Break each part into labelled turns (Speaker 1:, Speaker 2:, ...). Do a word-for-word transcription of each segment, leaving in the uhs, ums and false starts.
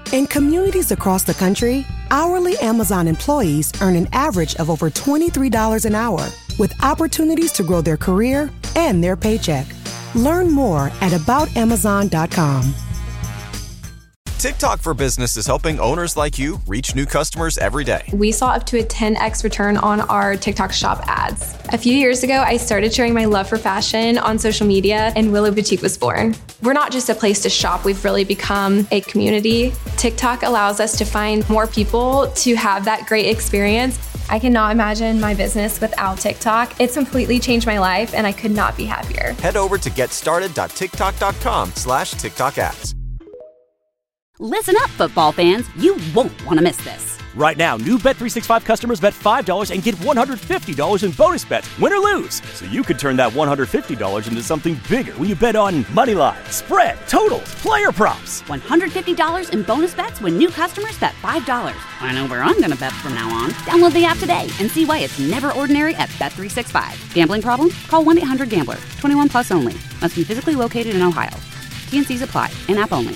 Speaker 1: In communities across the country, hourly Amazon employees earn an average of over twenty-three dollars an hour, with opportunities to grow their career and their paycheck. Learn more at about amazon dot com.
Speaker 2: TikTok for Business is helping owners like you reach new customers every day.
Speaker 3: We saw up to a ten x return on our TikTok shop ads. A few years ago, I started sharing my love for fashion on social media, and Willow Boutique was born. We're not just a place to shop, we've really become a community. TikTok allows us to find more people to have that great experience. I cannot imagine my business without TikTok. It's completely changed my life, and I could not be happier.
Speaker 2: Head over to getstarted.tiktok.com slash TikTok ads.
Speaker 4: Listen up, football fans. You won't want to miss this.
Speaker 5: Right now, new Bet three sixty-five customers bet five dollars and get one hundred fifty dollars in bonus bets, win or lose. So you could turn that one hundred fifty dollars into something bigger when you bet on money line, spread, totals, player props.
Speaker 4: one hundred fifty dollars in bonus bets when new customers bet five dollars. I know where I'm going to bet from now on. Download the app today and see why it's never ordinary at Bet three sixty-five. Gambling problem? Call one eight hundred gambler. twenty-one plus only. Must be physically located in Ohio. T N Cs apply. In-app only.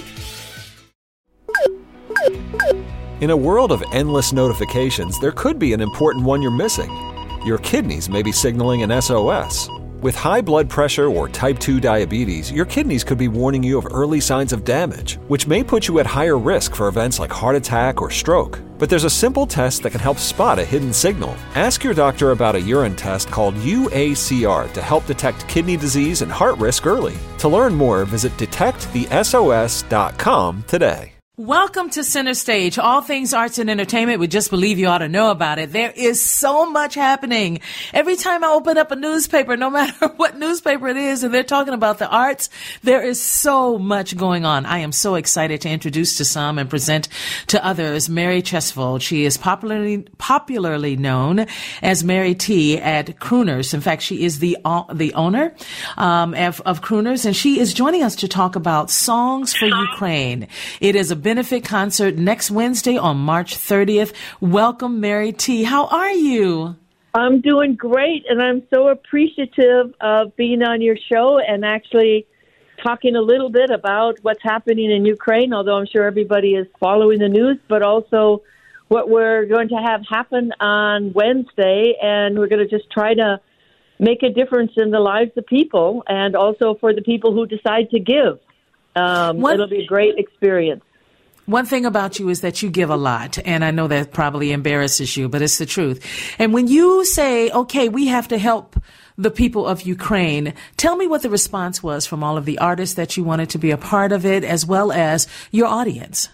Speaker 6: In a world of endless notifications, there could be an important one you're missing. Your kidneys may be signaling an S O S. With high blood pressure or type two diabetes, your kidneys could be warning you of early signs of damage, which may put you at higher risk for events like heart attack or stroke. But there's a simple test that can help spot a hidden signal. Ask your doctor about a urine test called U A C R to help detect kidney disease and heart risk early. To learn more, visit detect the S O S dot com today.
Speaker 7: Welcome to Center Stage, all things arts and entertainment. We just believe you ought to know about it. There is so much happening. Every time I open up a newspaper, no matter what newspaper it is, and they're talking about the arts, there is so much going on. I am so excited to introduce to some and present to others Mary Chesvold. She is popularly popularly known as Mary T at Crooners. In fact, she is the uh, the owner um, of, of Crooners, and she is joining us to talk about Songs for Ukraine. It is a benefit concert next Wednesday on March thirtieth. Welcome, Mary T. How are you?
Speaker 8: I'm doing great, and I'm so appreciative of being on your show and actually talking a little bit about what's happening in Ukraine, although I'm sure everybody is following the news, but also what we're going to have happen on Wednesday, and we're going to just try to make a difference in the lives of people and also for the people who decide to give. Um, it'll be a great experience.
Speaker 7: One thing about you is that you give a lot, and I know that probably embarrasses you, but it's the truth. And when you say, okay, we have to help the people of Ukraine, tell me what the response was from all of the artists that you wanted to be a part of it, as well as your audience.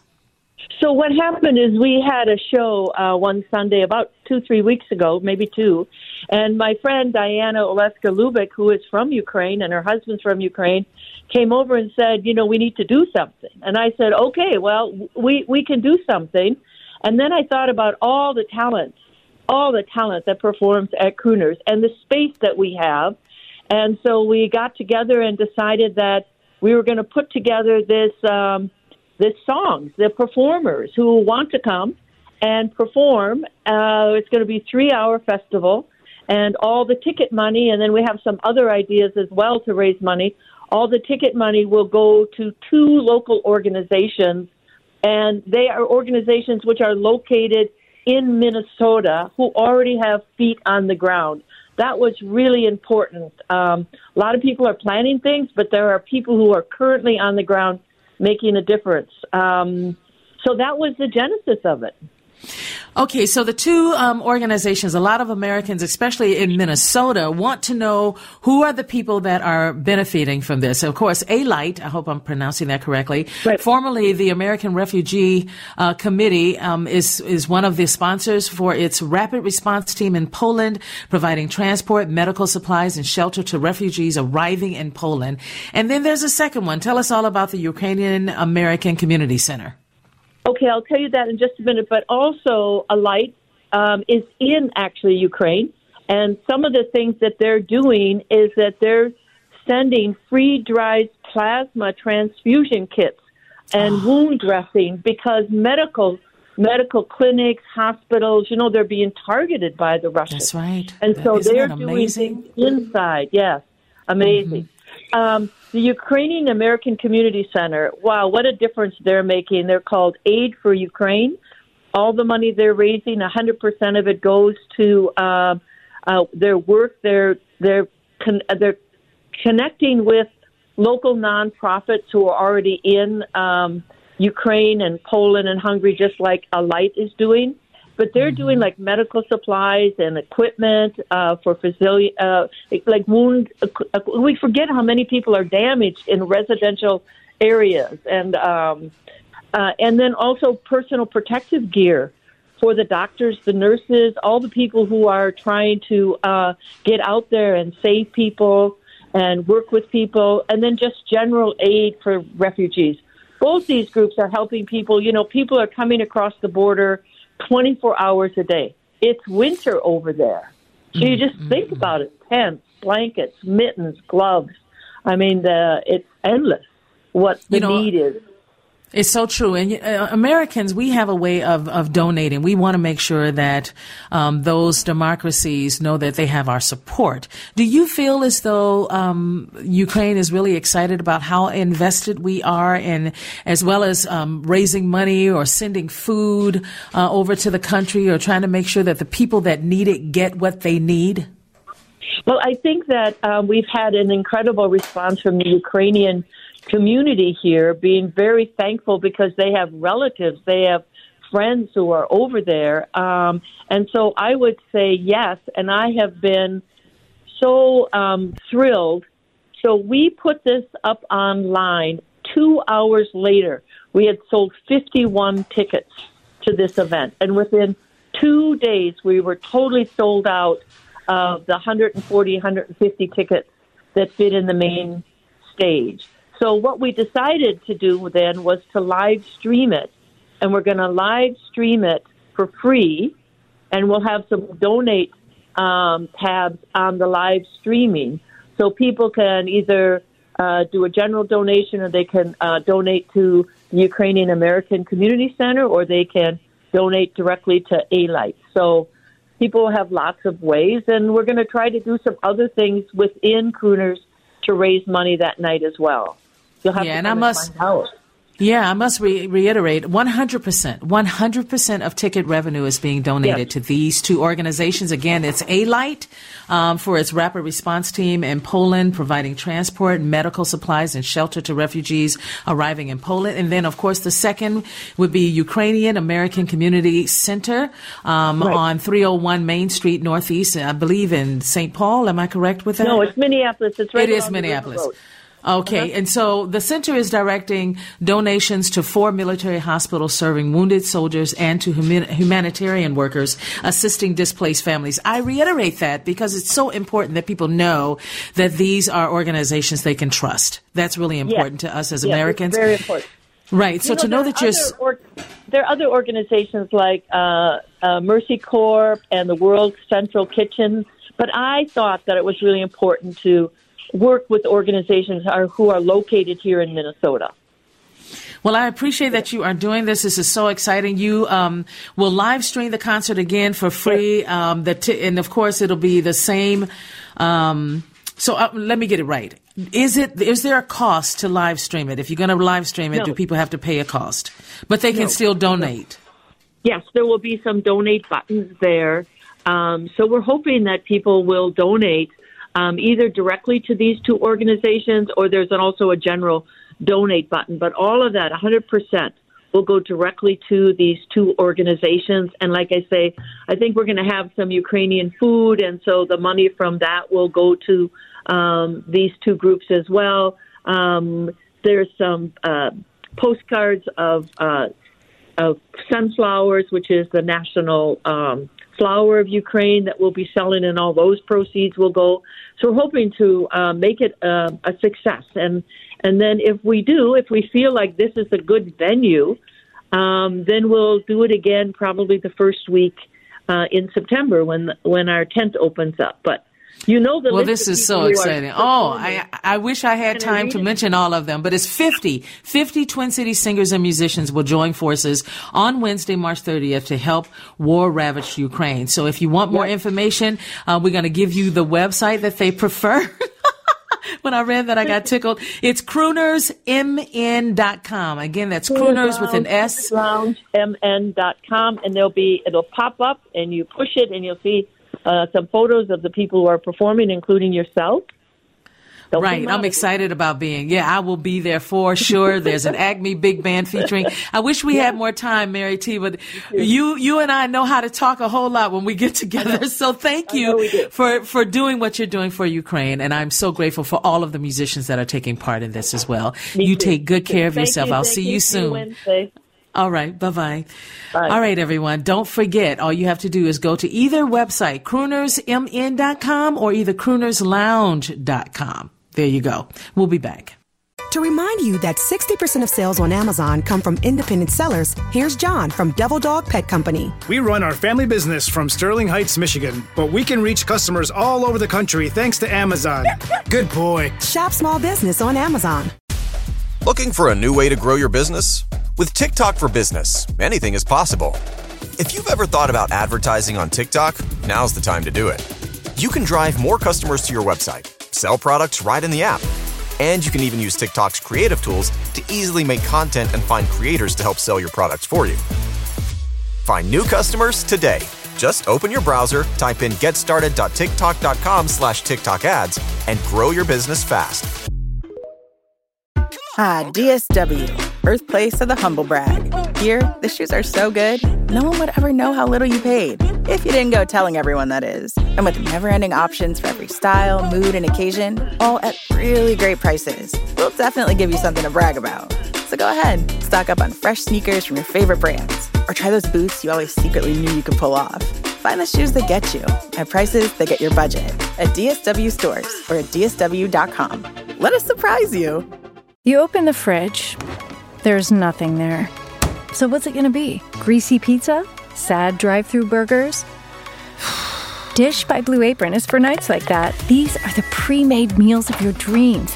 Speaker 8: So what happened is we had a show uh, one Sunday about two, three weeks ago, maybe two, and my friend Diana Oleska-Lubik, who is from Ukraine, and her husband's from Ukraine, came over and said, you know, we need to do something. And I said, okay, well, we, we can do something. And then I thought about all the talent, all the talent that performs at Crooners and the space that we have. And so we got together and decided that we were going to put together this, um, this songs, the performers who want to come and perform. Uh, it's going to be a three-hour festival, and all the ticket money, and then we have some other ideas as well to raise money. All the ticket money will go to two local organizations, and they are organizations which are located in Minnesota who already have feet on the ground. That was really important. Um, a lot of people are planning things, but there are people who are currently on the ground making a difference. Um, so that was the genesis of it.
Speaker 7: Okay, so the two um, organizations, a lot of Americans, especially in Minnesota, want to know who are the people that are benefiting from this. Of course, A-Light, I hope I'm pronouncing that correctly, right. Formerly the American Refugee uh, Committee, um, is, is one of the sponsors for its rapid response team in Poland, providing transport, medical supplies, and shelter to refugees arriving in Poland. And then there's a second one. Tell us all about the Ukrainian American Community Center.
Speaker 8: Okay, I'll tell you that in just a minute, but also A-Light um, is in, actually, Ukraine, and some of the things that they're doing is that they're sending freeze-dried plasma transfusion kits and oh. wound dressing because medical medical clinics, hospitals, you know, they're being targeted by the Russians.
Speaker 7: That's right.
Speaker 8: And so
Speaker 7: Isn't
Speaker 8: they're
Speaker 7: that
Speaker 8: doing
Speaker 7: amazing?
Speaker 8: things inside, yes, amazing. Mm-hmm. um, the Ukrainian American Community Center, wow, what a difference they're making. They're called Aid for Ukraine. All the money they're raising, one hundred percent of it goes to uh, uh, their work. They're, they're, con- they're connecting with local nonprofits who are already in um, Ukraine and Poland and Hungary, just like Alight is doing. But they're doing like medical supplies and equipment uh, for facility, uh, like wound. Uh, we forget how many people are damaged in residential areas, and um, uh, and then also personal protective gear for the doctors, the nurses, all the people who are trying to uh, get out there and save people and work with people, and then just general aid for refugees. Both these groups are helping people. You know, people are coming across the border twenty-four hours a day. It's winter over there. So you just mm-hmm. think about it. Tents, blankets, mittens, gloves. I mean, the, it's endless what the you know, need is.
Speaker 7: It's so true. And uh, Americans, we have a way of, of donating. We want to make sure that um, those democracies know that they have our support. Do you feel as though um, Ukraine is really excited about how invested we are in, as well as um, raising money or sending food uh, over to the country, or trying to make sure that the people that need it get what they need?
Speaker 8: Well, I think that um, we've had an incredible response from the Ukrainian community here, being very thankful because they have relatives, they have friends who are over there. Um, and so I would say yes, and I have been so um, thrilled. So we put this up online. Two hours later, we had sold fifty-one tickets to this event. And within two days, we were totally sold out of the one hundred forty, one hundred fifty tickets that fit in the main stage. So what we decided to do then was to live stream it, and we're going to live stream it for free, and we'll have some donate um, tabs on the live streaming, so people can either uh, do a general donation, or they can uh, donate to the Ukrainian American Community Center, or they can donate directly to Alight. So people have lots of ways, and we're going to try to do some other things within Crooners to raise money that night as well. You'll have
Speaker 7: yeah,
Speaker 8: to
Speaker 7: and I must,
Speaker 8: find out.
Speaker 7: Yeah, I must re- reiterate, one hundred percent, one hundred percent of ticket revenue is being donated yes. to these two organizations. Again, it's Alight um, for its rapid response team in Poland, providing transport, medical supplies, and shelter to refugees arriving in Poland. And then, of course, the second would be Ukrainian American Community Center um, right. on three oh one Main Street Northeast, I believe in Saint Paul. Am I correct with that?
Speaker 8: No, it's Minneapolis. It's right
Speaker 7: It is Minneapolis. Okay, uh-huh. And so the center is directing donations to four military hospitals serving wounded soldiers and to hum- humanitarian workers assisting displaced families. I reiterate that because it's so important that people know that these are organizations they can trust. That's really important
Speaker 8: yes.
Speaker 7: to us as
Speaker 8: yes,
Speaker 7: Americans.
Speaker 8: It's very important.
Speaker 7: Right. So
Speaker 8: you know,
Speaker 7: to know that you're...
Speaker 8: Or- there are other organizations like uh, uh, Mercy Corps and the World Central Kitchen, but I thought that it was really important to work with organizations are, who are located here in Minnesota.
Speaker 7: Well, I appreciate that you are doing this. This is so exciting. You um, will live stream the concert again for free. Um, the t- and, of course, it'll be the same. Um, so uh, let me get it right. Is it? Is there a cost to live stream it? If you're going to live stream it, no. do people have to pay a cost? But they can no. still donate.
Speaker 8: Yes, there will be some donate buttons there. Um, so we're hoping that people will donate Um, either directly to these two organizations, or there's an, also a general donate button. But all of that, one hundred percent, will go directly to these two organizations. And like I say, I think we're going to have some Ukrainian food, and so the money from that will go to um, these two groups as well. Um, there's some uh, postcards of, uh, of sunflowers, which is the national um flower of Ukraine, that we'll be selling, and all those proceeds will go. So we're hoping to uh, make it uh, a success. And and then if we do, if we feel like this is a good venue, um, then we'll do it again probably the first week uh, in September when when our tent opens up. But you know the
Speaker 7: well,
Speaker 8: list
Speaker 7: this
Speaker 8: of
Speaker 7: is so exciting. Oh, I I wish I had time to mention all of them, but it's fifty, fifty Twin Cities singers and musicians will join forces on Wednesday, March thirtieth to help war-ravaged Ukraine. So if you want more yep. information, uh, we're going to give you the website that they prefer. when I read that, I got tickled. It's crooners m n dot com. Again, that's crooners with an S.
Speaker 8: lounge m n dot com, and there'll be, it'll pop up, and you push it, and you'll see uh, some photos of the people who are performing, including yourself. Don't
Speaker 7: right. I'm excited about being. Yeah, I will be there for sure. There's an Acme Big Band featuring. I wish we yeah. had more time, Mary T, but you you and I know how to talk a whole lot when we get together. So thank you for, for doing what you're doing for Ukraine. And I'm so grateful for all of the musicians that are taking part in this as well.
Speaker 8: Me
Speaker 7: you
Speaker 8: too.
Speaker 7: take good care of
Speaker 8: thank
Speaker 7: yourself.
Speaker 8: You,
Speaker 7: I'll see you, you soon.
Speaker 8: Wednesday.
Speaker 7: All right. Bye-bye.
Speaker 8: Bye.
Speaker 7: All right, everyone. Don't forget, all you have to do is go to either website, crooners m n dot com or either crooners lounge dot com. There you go. We'll be back.
Speaker 1: To remind you that sixty percent of sales on Amazon come from independent sellers, here's John from Devil Dog Pet Company.
Speaker 9: We run our family business from Sterling Heights, Michigan, but we can reach customers all over the country thanks to Amazon. Good boy.
Speaker 1: Shop small business on Amazon.
Speaker 2: Looking for a new way to grow your business? With TikTok for Business, anything is possible. If you've ever thought about advertising on TikTok, now's the time to do it. You can drive more customers to your website, sell products right in the app, and you can even use TikTok's creative tools to easily make content and find creators to help sell your products for you. Find new customers today. Just open your browser, type in getstarted.tiktok.com slash TikTok ads, and grow your business fast.
Speaker 10: Ah, D S W, birthplace of the humble brag. Here, the shoes are so good, no one would ever know how little you paid. If you didn't go telling everyone, that is. And with never-ending options for every style, mood, and occasion, all at really great prices, we'll definitely give you something to brag about. So go ahead, stock up on fresh sneakers from your favorite brands, or try those boots you always secretly knew you could pull off. Find the shoes that get you at prices that get your budget at D S W stores or at D S W dot com. Let us surprise you.
Speaker 11: You open the fridge, there's nothing there. So what's it gonna be? Greasy pizza? Sad drive-thru burgers? Dish by Blue Apron is for nights like that. These are the pre-made meals of your dreams.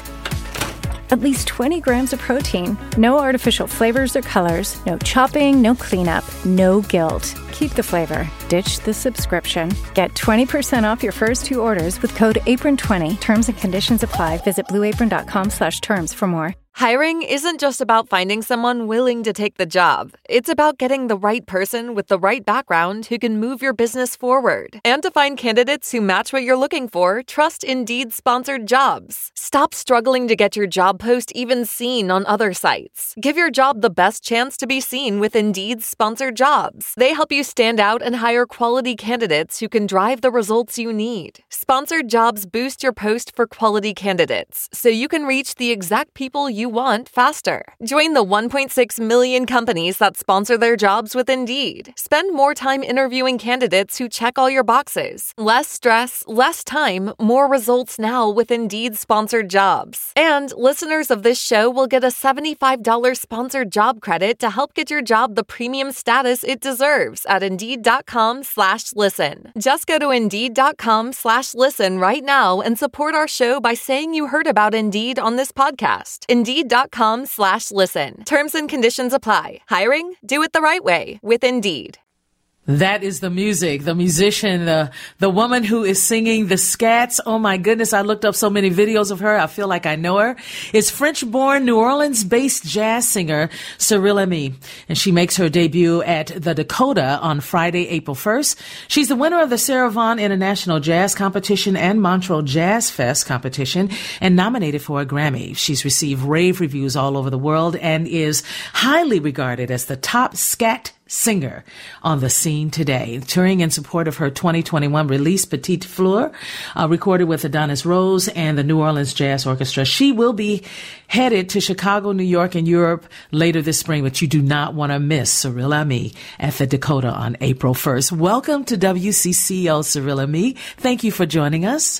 Speaker 11: At least twenty grams of protein, no artificial flavors or colors, no chopping, no cleanup, no guilt. Keep the flavor. Ditch the subscription. Get twenty percent off your first two orders with code apron twenty. Terms and conditions apply. Visit blueapron.com slash terms for more.
Speaker 12: Hiring isn't just about finding someone willing to take the job. It's about getting the right person with the right background who can move your business forward. And to find candidates who match what you're looking for, trust Indeed-sponsored jobs. Stop struggling to get your job post even seen on other sites. Give your job the best chance to be seen with Indeed-sponsored jobs. They help you stand out and hire quality candidates who can drive the results you need. Sponsored jobs boost your post for quality candidates, so you can reach the exact people you want faster. Join the one point six million companies that sponsor their jobs with Indeed. Spend more time interviewing candidates who check all your boxes. Less stress, less time, more results now with Indeed-sponsored jobs. And listeners of this show will get a seventy-five dollars sponsored job credit to help get your job the premium status it deserves at Indeed.com slash listen. Just go to Indeed.com slash listen right now and support our show by saying you heard about Indeed on this podcast. Indeed.com slash listen. Terms and conditions apply. Hiring? Do it the right way with Indeed.
Speaker 7: That is the music, the musician, the the woman who is singing the scats. Oh my goodness, I looked up so many videos of her. I feel like I know her. It's French-born, New Orleans-based jazz singer Cyrille Amy, and she makes her debut at the Dakota on Friday, April first. She's the winner of the Sarah Vaughan International Jazz Competition and Montreux Jazz Fest competition and nominated for a Grammy. She's received rave reviews all over the world and is highly regarded as the top scat singer on the scene today. Touring in support of her twenty twenty-one release, Petite Fleur, uh, recorded with Adonis Rose and the New Orleans Jazz Orchestra. She will be headed to Chicago, New York, and Europe later this spring, but you do not want to miss Cyrille Amy at the Dakota on April first. Welcome to W C C O, Cyrille Amy. Thank you for joining us.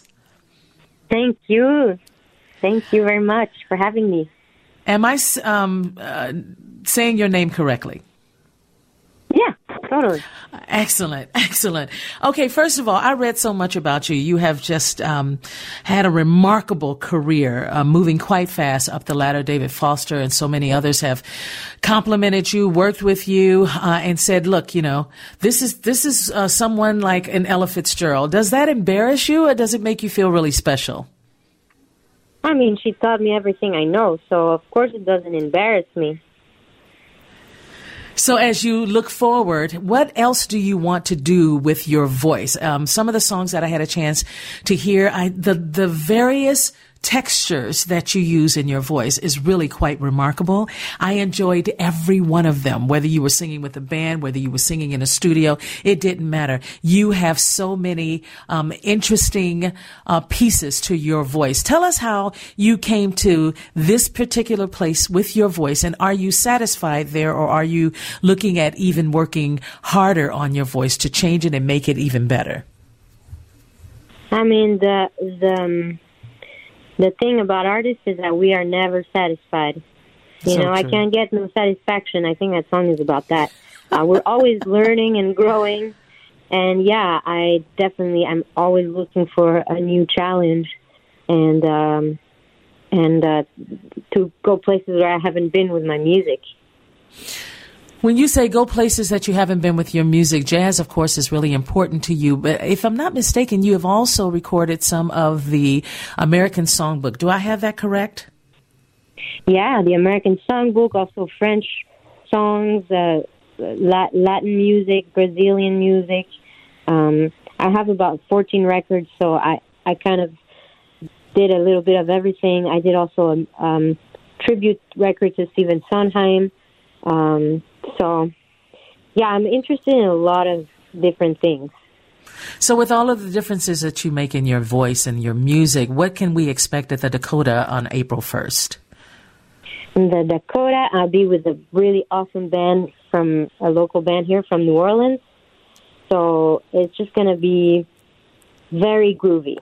Speaker 13: Thank you. Thank you very much for having me.
Speaker 7: Am I um, uh, saying your name correctly?
Speaker 13: Yeah, totally.
Speaker 7: Excellent, excellent. Okay, first of all, I read so much about you. You have just um, had a remarkable career, uh, moving quite fast up the ladder. David Foster and so many others have complimented you, worked with you, uh, and said, "Look, you know, this is this is uh, someone like an Ella Fitzgerald." Does that embarrass you, or does it make you feel really special?
Speaker 13: I mean, she taught me everything I know, so of course it doesn't embarrass me.
Speaker 7: So as you look forward, what else do you want to do with your voice? Um, some of the songs that I had a chance to hear, I, the, the various textures that you use in your voice is really quite remarkable. I enjoyed every one of them, whether you were singing with a band, whether you were singing in a studio, it didn't matter. You have so many um, interesting uh, pieces to your voice. Tell us how you came to this particular place with your voice, and are you satisfied there, or are you looking at even working harder on your voice to change it and make it even better?
Speaker 13: I mean, the the um, the thing about artists is that we are never satisfied. You
Speaker 14: So
Speaker 13: know, I
Speaker 14: true.
Speaker 13: can't get no satisfaction. I think that song is about that. Uh, we're always learning and growing. And yeah, I definitely am always looking for a new challenge and um, and uh, to go places where I haven't been with my music.
Speaker 7: When you say go places that you haven't been with your music, jazz, of course, is really important to you. But if I'm not mistaken, you have also recorded some of the American Songbook. Do I have that correct?
Speaker 13: Yeah, the American Songbook, also French songs, uh, Lat- Latin music, Brazilian music. Um, I have about fourteen records, so I, I kind of did a little bit of everything. I did also a um, tribute record to Stephen Sondheim. Um, so, yeah, I'm interested in a lot of different things.
Speaker 7: So with all of the differences that you make in your voice and your music, what can we expect at the Dakota on April first?
Speaker 13: In the Dakota, I'll be with a really awesome band from a local band here from New Orleans. So it's just going to be very groovy.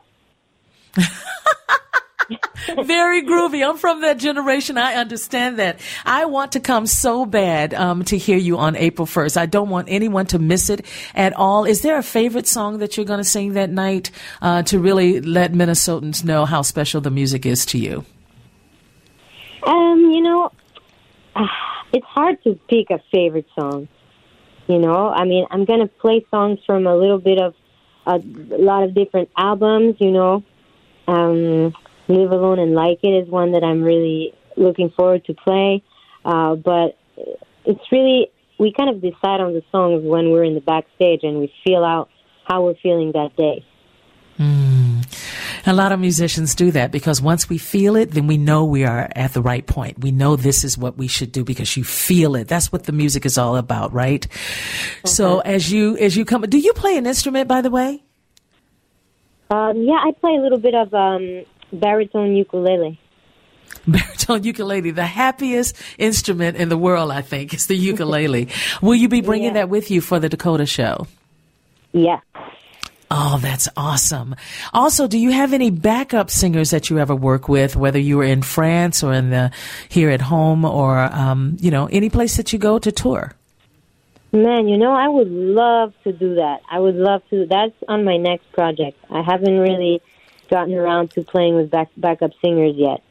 Speaker 7: Very groovy. I'm from that generation. I understand that. I want to come so bad um, to hear you on April first. I don't want anyone to miss it at all. Is there a favorite song that you're going to sing that night uh, to really let Minnesotans know how special the music is to you?
Speaker 13: Um, you know, uh, it's hard to pick a favorite song. You know, I mean, I'm going to play songs from a little bit of a lot of different albums, you know. Um, Live Alone and Like It is one that I'm really looking forward to play. Uh, but it's really, we kind of decide on the songs when we're in the backstage and we feel out how we're feeling that day.
Speaker 7: Mm. A lot of musicians do that because once we feel it, then we know we are at the right point. We know this is what we should do because you feel it. That's what the music is all about, right? Mm-hmm. So as you, as you come, do you play an instrument, by the way?
Speaker 13: Um, yeah, I play a little bit of um, baritone ukulele.
Speaker 7: Baritone ukulele, the happiest instrument in the world, I think, is the ukulele. Will you be bringing yeah. that with you for the Dakota show?
Speaker 13: Yeah.
Speaker 7: Oh, that's awesome. Also, do you have any backup singers that you ever work with, whether you were in France or in the here at home or, um, you know, any place that you go to tour?
Speaker 13: Man, you know, I would love to do that. I would love to. That's on my next project. I haven't really gotten around to playing with back, backup singers yet.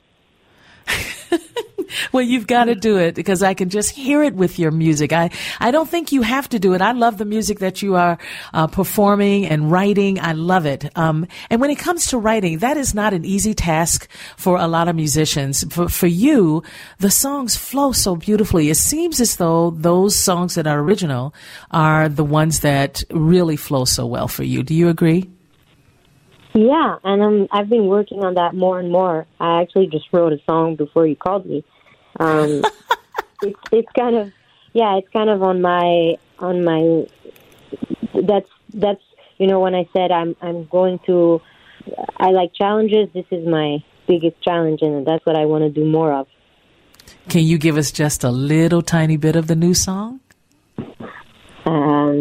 Speaker 7: Well, you've got to do it because I can just hear it with your music. I, I don't think you have to do it. I love the music that you are uh, performing and writing. I love it. Um, and when it comes to writing, that is not an easy task for a lot of musicians. For, for you, the songs flow so beautifully. It seems as though those songs that are original are the ones that really flow so well for you. Do you agree?
Speaker 13: Yeah, and um, I've been working on that more and more. I actually just wrote a song before you called me. Um, it's it's kind of yeah, it's kind of on my on my. That's that's you know when I said I'm I'm going to, I like challenges. This is my biggest challenge, and that's what I want to do more of.
Speaker 7: Can you give us just a little tiny bit of the new song?
Speaker 13: Um.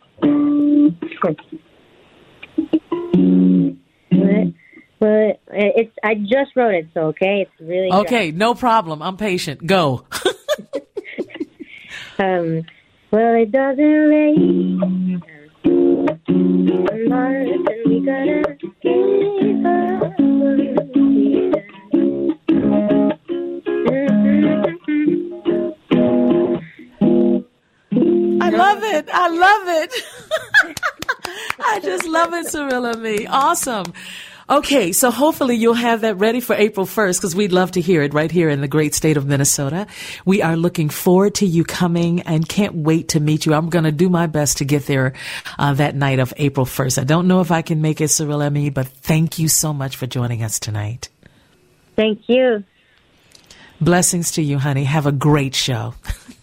Speaker 13: But it's I just wrote it, so okay, it's really
Speaker 7: okay. Dry. No problem. I'm patient. Go.
Speaker 13: um. Well, it doesn't rain on Mars, and we gotta give up.
Speaker 7: I love it. I love it. I just love it, Cirilla Me. Awesome. Okay, so hopefully you'll have that ready for April first because we'd love to hear it right here in the great state of Minnesota. We are looking forward to you coming and can't wait to meet you. I'm going to do my best to get there uh, that night of April first. I don't know if I can make it, Cyril Emmy, but thank you so much for joining us tonight.
Speaker 13: Thank you.
Speaker 7: Blessings to you, honey. Have a great show.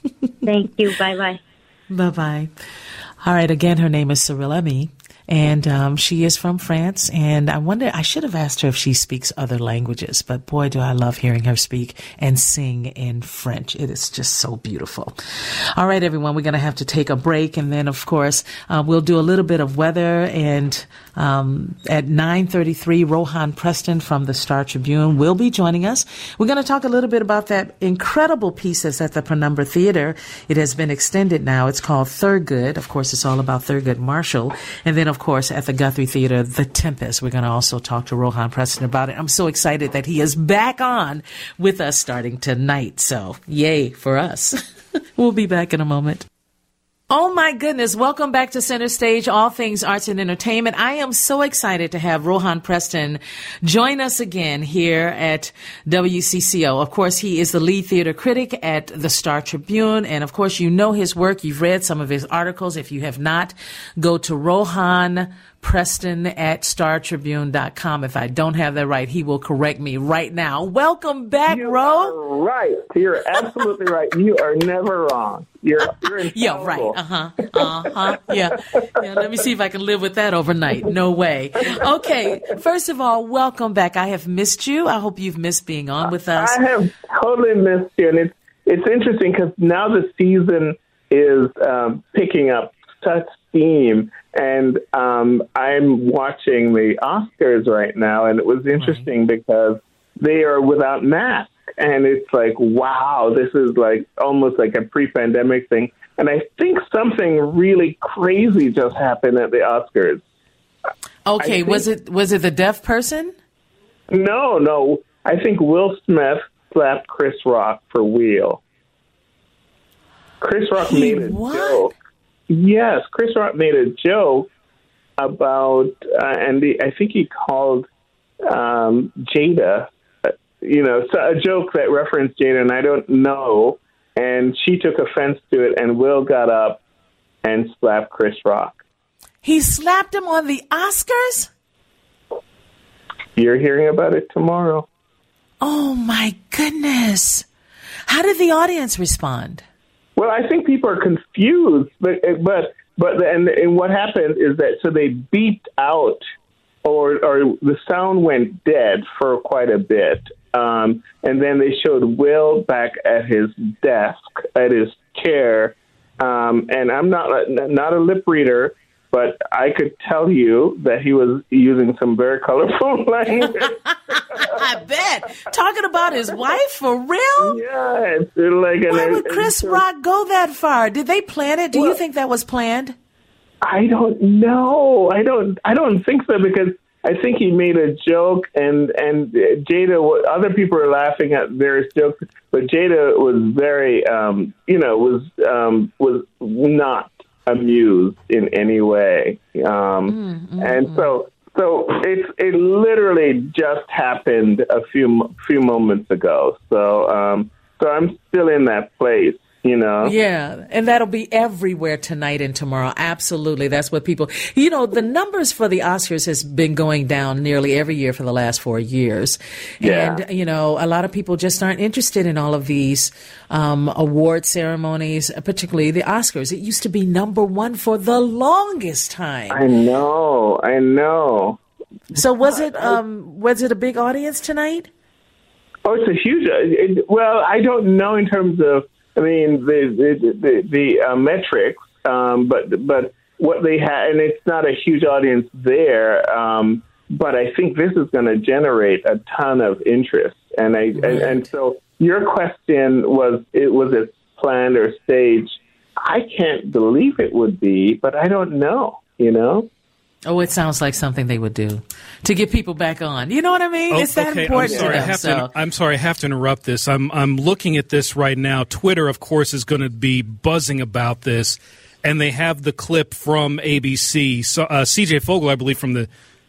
Speaker 13: Thank you. Bye-bye.
Speaker 7: Bye-bye. All right, again, her name is Cyril Emmy. And um, she is from France, and I wonder, I should have asked her if she speaks other languages, but boy, do I love hearing her speak and sing in French. It is just so beautiful. All right, everyone, we're going to have to take a break, and then, of course, uh, we'll do a little bit of weather, and um, at nine thirty-three, Rohan Preston from the Star Tribune will be joining us. We're going to talk a little bit about that incredible piece that's at the Penumbra Theater. It has been extended now. It's called Thurgood. Of course, it's all about Thurgood Marshall. And then, of course, at the Guthrie Theater, The Tempest. We're going to also talk to Rohan Preston about it. I'm so excited that he is back on with us starting tonight. So, yay for us. We'll be back in a moment. Oh my goodness. Welcome back to Center Stage, all things arts and entertainment. I am so excited to have Rohan Preston join us again here at W C C O. Of course, he is the lead theater critic at the Star Tribune. And of course, you know his work. You've read some of his articles. If you have not, go to Rohan Preston at star tribune dot com. If I don't have that right, he will correct me right now. Welcome back,
Speaker 14: you
Speaker 7: Ro.
Speaker 14: Are right. You're absolutely right. You are never wrong. You're, you're infallible.
Speaker 7: Yeah, right. Uh-huh. Uh-huh. Yeah. Yeah. Let me see if I can live with that overnight. No way. Okay. First of all, welcome back. I have missed you. I hope you've missed being on with us.
Speaker 14: I have totally missed you. And it's, it's interesting because now the season is um, picking up such steam. And um, I'm watching the Oscars right now, and it was interesting right. because they are without masks. And it's like, wow, this is like almost like a pre-pandemic thing. And I think something really crazy just happened at the Oscars.
Speaker 7: Okay,
Speaker 14: think,
Speaker 7: was it was it the deaf person?
Speaker 14: No, no. I think Will Smith slapped Chris Rock for real. Chris Rock
Speaker 7: he
Speaker 14: made a
Speaker 7: what?
Speaker 14: joke. Yes, Chris Rock made a joke about, uh, and the, I think he called um, Jada, uh, you know, so a joke that referenced Jada, and I don't know. And she took offense to it, and Will got up and slapped Chris Rock.
Speaker 7: He slapped him on the Oscars?
Speaker 14: You're hearing about it tomorrow.
Speaker 7: Oh, my goodness. How did the audience respond?
Speaker 14: Well, I think people are confused, but but but and, and what happened is that so they beeped out, or or the sound went dead for quite a bit, um, and then they showed Will back at his desk, at his chair, um, and I'm not not a lip reader, but I could tell you that he was using some very colorful language.
Speaker 7: I bet. Talking about his wife, for real?
Speaker 14: Yeah. It's like
Speaker 7: Why
Speaker 14: an,
Speaker 7: would Chris Rock go that far? Did they plan it? Do well, you think that was planned?
Speaker 14: I don't know. I don't I don't think so, because I think he made a joke, and, and Jada, other people are laughing at various jokes, but Jada was very, um, you know, was um, was not amused in any way. Um, mm, mm, and so so it's it literally just happened a few few moments ago. So um, so I'm still in that place. You know?
Speaker 7: Yeah, and that'll be everywhere tonight and tomorrow. Absolutely. That's what people, you know, the numbers for the Oscars has been going down nearly every year for the last four years.
Speaker 14: Yeah.
Speaker 7: And, you know, a lot of people just aren't interested in all of these um, award ceremonies, particularly the Oscars. It used to be number one for the longest time.
Speaker 14: I know. I know.
Speaker 7: So was it, um, was it a big audience tonight?
Speaker 14: Oh, it's a huge, it, well, I don't know in terms of, I mean, the the the, the uh, metrics, um, but but what they had, and it's not a huge audience there, um, but I think this is going to generate a ton of interest. And I right. and, and so your question was, it was it planned or staged? I can't believe it would be, but I don't know. You know.
Speaker 7: Oh, it sounds like something they would do to get people back on. You know what I mean?
Speaker 15: Oh,
Speaker 7: it's that
Speaker 15: okay,
Speaker 7: important
Speaker 15: I'm sorry,
Speaker 7: to them.
Speaker 15: I have
Speaker 7: so.
Speaker 15: to, I'm sorry, I have to interrupt this. I'm I'm looking at this right now. Twitter, of course, is going to be buzzing about this, and they have the clip from A B C. So, uh, C J Fogle, I believe, from the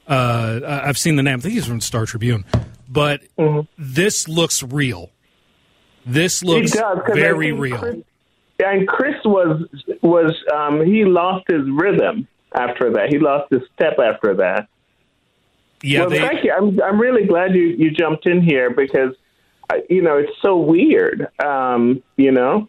Speaker 15: Uh, I've seen the name. I think he's from Star Tribune. But mm-hmm. this looks real. This looks does, very real.
Speaker 14: Chris, and Chris was was um, he lost his rhythm after that. He lost his step after that.
Speaker 15: Yeah,
Speaker 14: well,
Speaker 15: they,
Speaker 14: thank you. I'm I'm really glad you, you jumped in here because you know it's so weird. Um, you know,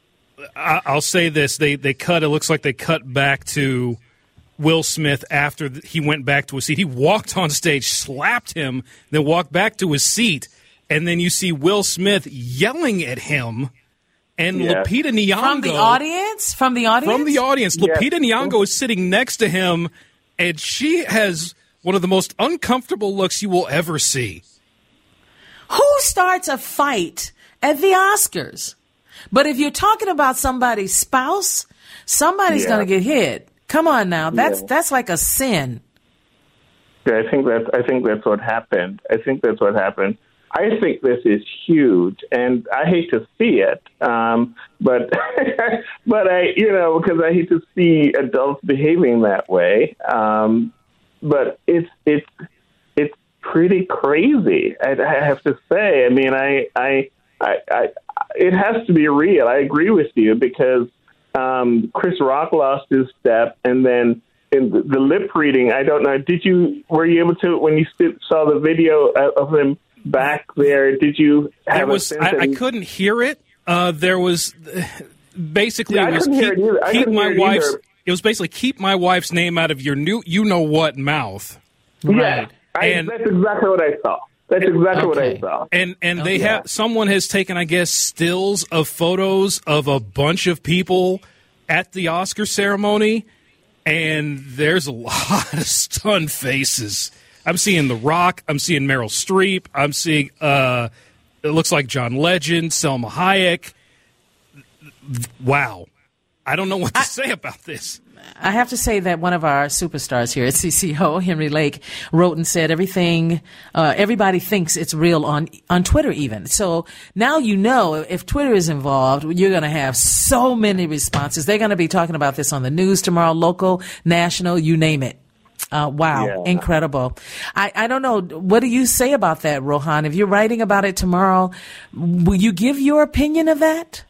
Speaker 15: I, I'll say this: they they cut. It looks like they cut back to Will Smith after he went back to his seat. He walked on stage, slapped him, then walked back to his seat, and then you see Will Smith yelling at him, and yes. Lupita Nyong'o
Speaker 7: from the audience. From the audience.
Speaker 15: From the audience, yes. Lupita Nyong'o is sitting next to him, and she has one of the most uncomfortable looks you will ever see.
Speaker 7: Who starts a fight at the Oscars? But if you're talking about somebody's spouse, somebody's yeah. going to get hit. Come on now, that's yeah. that's like a sin.
Speaker 14: Yeah, I think that's I think that's what happened. I think that's what happened. I think this is huge, and I hate to see it, um, but but I you know because I hate to see adults behaving that way. Um, but it's it's it's pretty crazy. I, I have to say. I mean, I, I I I it has to be real. I agree with you because. Um, Chris Rock lost his step, and then in the, the lip reading, I don't know. Did you were you able to when you st- saw the video of him back there? Did you have
Speaker 15: it was,
Speaker 14: a sense?
Speaker 15: I, I couldn't hear it. Uh, there was basically
Speaker 14: yeah,
Speaker 15: it was
Speaker 14: keep,
Speaker 15: it keep my
Speaker 14: it
Speaker 15: wife's. It was basically keep my wife's name out of your new you know what mouth.
Speaker 14: Right. Yeah, I,
Speaker 15: and
Speaker 14: that's exactly what I saw. That's exactly okay. what I saw.
Speaker 15: And and
Speaker 14: okay.
Speaker 15: they have someone has taken, I guess, stills of photos of a bunch of people at the Oscar ceremony, and there's a lot of stunned faces. I'm seeing The Rock. I'm seeing Meryl Streep. I'm seeing uh, it looks like John Legend, Selma Hayek. Wow. I don't know what to I, say about this.
Speaker 7: I have to say that one of our superstars here at C C O, Henry Lake, wrote and said everything, uh, everybody thinks it's real on, on Twitter even. So now you know if Twitter is involved, you're going to have so many responses. They're going to be talking about this on the news tomorrow, local, national, you name it. Uh, wow. Yeah. Incredible. I, I don't know. What do you say about that, Rohan? If you're writing about it tomorrow, will you give your opinion of that?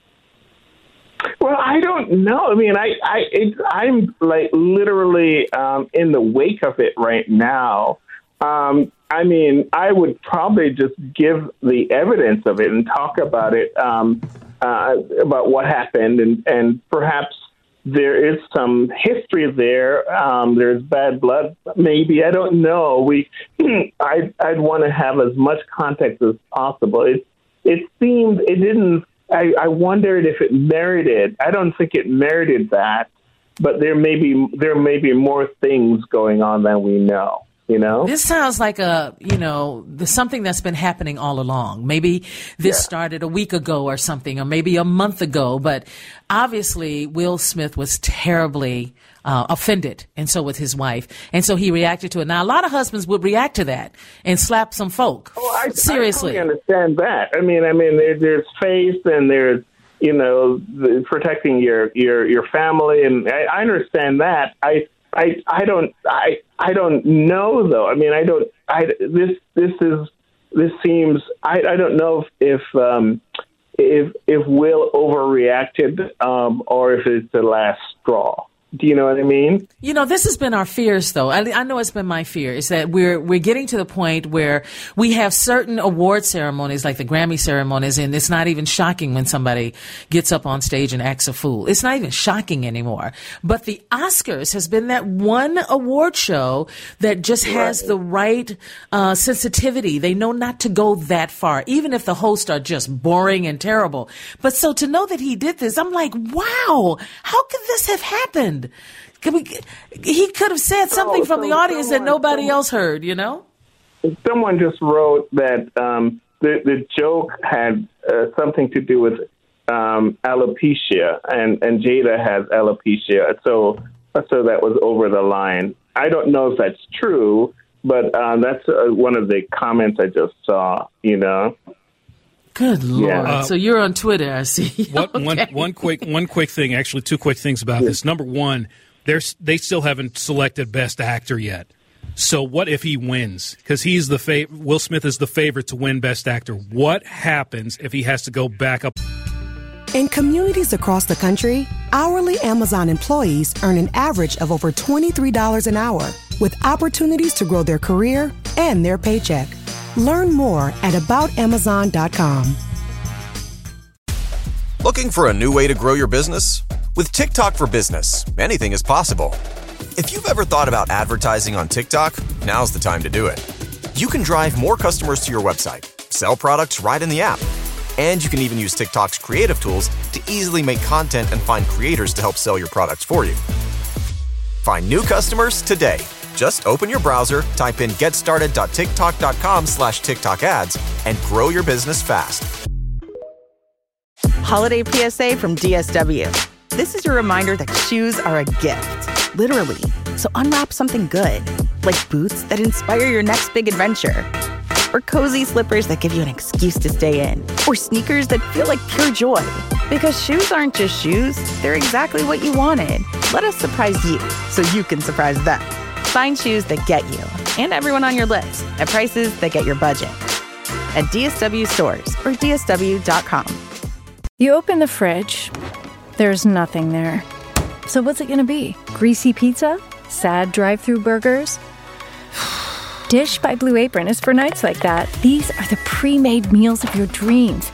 Speaker 14: Well, I don't know. I mean, I, I, it, I'm like literally um, in the wake of it right now. Um, I mean, I would probably just give the evidence of it and talk about it, um, uh, about what happened, and, and perhaps there is some history there. Um, there's bad blood, maybe. I don't know. We, I'd, I'd want to have as much context as possible. It, it seemed it didn't. I, I wondered if it merited. I don't think it merited that, but there may be there may be more things going on than we know. You know,
Speaker 7: this sounds like a you know the, something that's been happening all along. Maybe this yeah. started a week ago or something, or maybe a month ago. But obviously, Will Smith was terribly uh, offended, and so was his wife, and so he reacted to it. Now, a lot of husbands would react to that and slap some folk.
Speaker 14: Oh, I,
Speaker 7: Seriously,
Speaker 14: I totally understand that. I mean, I mean, there, there's faith and there's you know the, protecting your your your family, and I, I understand that. I. I, I don't I I don't know though. I mean I don't I this this is this seems I, I don't know if if, um, if if Will overreacted um, or if it's the last straw. Do you know what I mean?
Speaker 7: You know, this has been our fears, though. I, I know it's been my fear, is that we're we're getting to the point where we have certain award ceremonies, like the Grammy ceremonies, and it's not even shocking when somebody gets up on stage and acts a fool. It's not even shocking anymore. But the Oscars has been that one award show that just has right. the right uh, sensitivity. They know not to go that far, even if the hosts are just boring and terrible. But so to know that he did this, I'm like, wow, how could this have happened? Could we, he could have said something oh, from so the audience someone, that nobody someone, else heard, you know?
Speaker 14: Someone just wrote that um, the, the joke had uh, something to do with um, alopecia, and, and Jada has alopecia, so so that was over the line. I don't know if that's true, but um, that's uh, one of the comments I just saw, you know?
Speaker 7: Good Lord.
Speaker 15: Yeah. Uh,
Speaker 7: so you're on Twitter, I see.
Speaker 15: What,
Speaker 7: okay.
Speaker 15: one, one quick one quick thing, actually two quick things about this. Number one, there's, they still haven't selected Best Actor yet. So what if he wins? Because he's the fav- Will Smith is the favorite to win Best Actor. What happens if he has to go back up?
Speaker 1: In communities across the country, hourly Amazon employees earn an average of over twenty-three dollars an hour, with opportunities to grow their career and their paycheck. Learn more at about amazon dot com.
Speaker 2: Looking for a new way to grow your business? With TikTok for Business, anything is possible. If you've ever thought about advertising on TikTok, now's the time to do it. You can drive more customers to your website, sell products right in the app, and you can even use TikTok's creative tools to easily make content and find creators to help sell your products for you. Find new customers today. Just open your browser, type in getstarted.tiktok.com slash TikTok ads, and grow your business fast.
Speaker 10: Holiday P S A from D S W. This is your reminder that shoes are a gift, literally. So unwrap something good, like boots that inspire your next big adventure, or cozy slippers that give you an excuse to stay in, or sneakers that feel like pure joy. Because shoes aren't just shoes, they're exactly what you wanted. Let us surprise you so you can surprise them. Find shoes that get you and everyone on your list at prices that get your budget at D S W stores or D S W dot com.
Speaker 11: You open the fridge, there's nothing there. So what's it going to be? Greasy pizza? Sad drive-through burgers? Dish by Blue Apron is for nights like that. These are the pre-made meals of your dreams.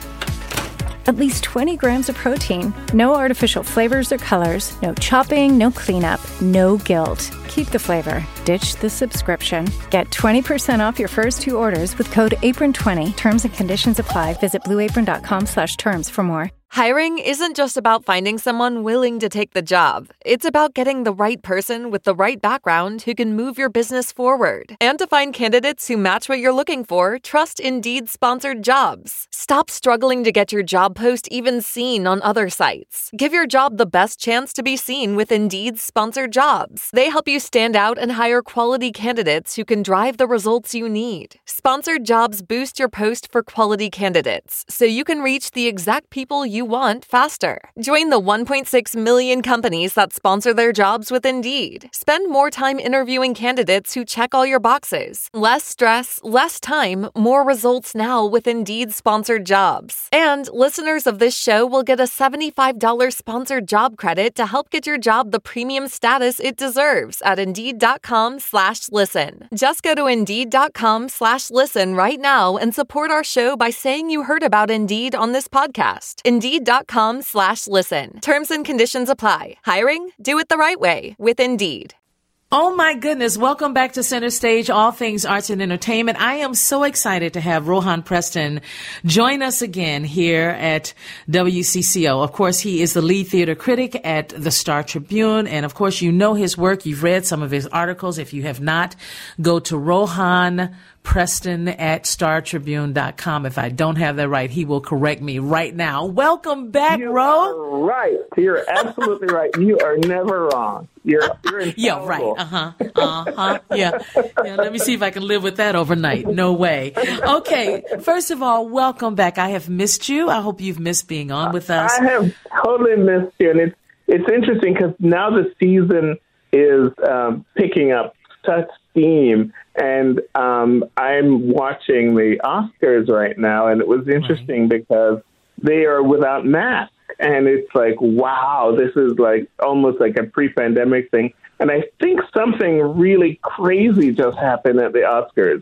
Speaker 11: At least twenty grams of protein, no artificial flavors or colors, no chopping, no cleanup, no guilt. Keep the flavor. Ditch the subscription. Get twenty percent off your first two orders with code apron twenty. Terms and conditions apply. Visit blueapron.com slash terms for more.
Speaker 12: Hiring isn't just about finding someone willing to take the job. It's about getting the right person with the right background who can move your business forward. And to find candidates who match what you're looking for, trust Indeed sponsored jobs. Stop struggling to get your job post even seen on other sites. Give your job the best chance to be seen with Indeed sponsored jobs. They help you stand out and hire quality candidates who can drive the results you need. Sponsored jobs boost your post for quality candidates, so you can reach the exact people you want faster. Join the one point six million companies that sponsor their jobs with Indeed. Spend more time interviewing candidates who check all your boxes. Less stress, less time, more results now with Indeed sponsored jobs. And listeners of this show will get a seventy-five dollars sponsored job credit to help get your job the premium status it deserves at Indeed.com slash listen. Just go to Indeed.com slash listen right now and support our show by saying you heard about Indeed on this podcast. Indeed.com slash listen. Terms and conditions apply. Hiring? Do it the right way with Indeed.
Speaker 7: Oh my goodness. Welcome back to Center Stage, all things arts and entertainment. I am so excited to have Rohan Preston join us again here at W C C O. Of course, he is the lead theater critic at the Star Tribune. And of course, you know his work. You've read some of his articles. If you have not, go to Rohan Preston at star tribune dot com. If I don't have that right, he will correct me right now. Welcome back,
Speaker 14: you
Speaker 7: Ro.
Speaker 14: Are right. You're absolutely right. You are never wrong. You're, you're infallible.
Speaker 7: Yeah, right. Uh-huh. Uh-huh. Yeah. yeah. Let me see if I can live with that overnight. No way. Okay. First of all, welcome back. I have missed you. I hope you've missed being on with us.
Speaker 14: I have totally missed you. And it's, it's interesting because now the season is um, picking up such steam. And um, I'm watching the Oscars right now, and it was interesting right. because they are without masks. And it's like, wow, this is like almost like a pre-pandemic thing. And I think something really crazy just happened at the Oscars.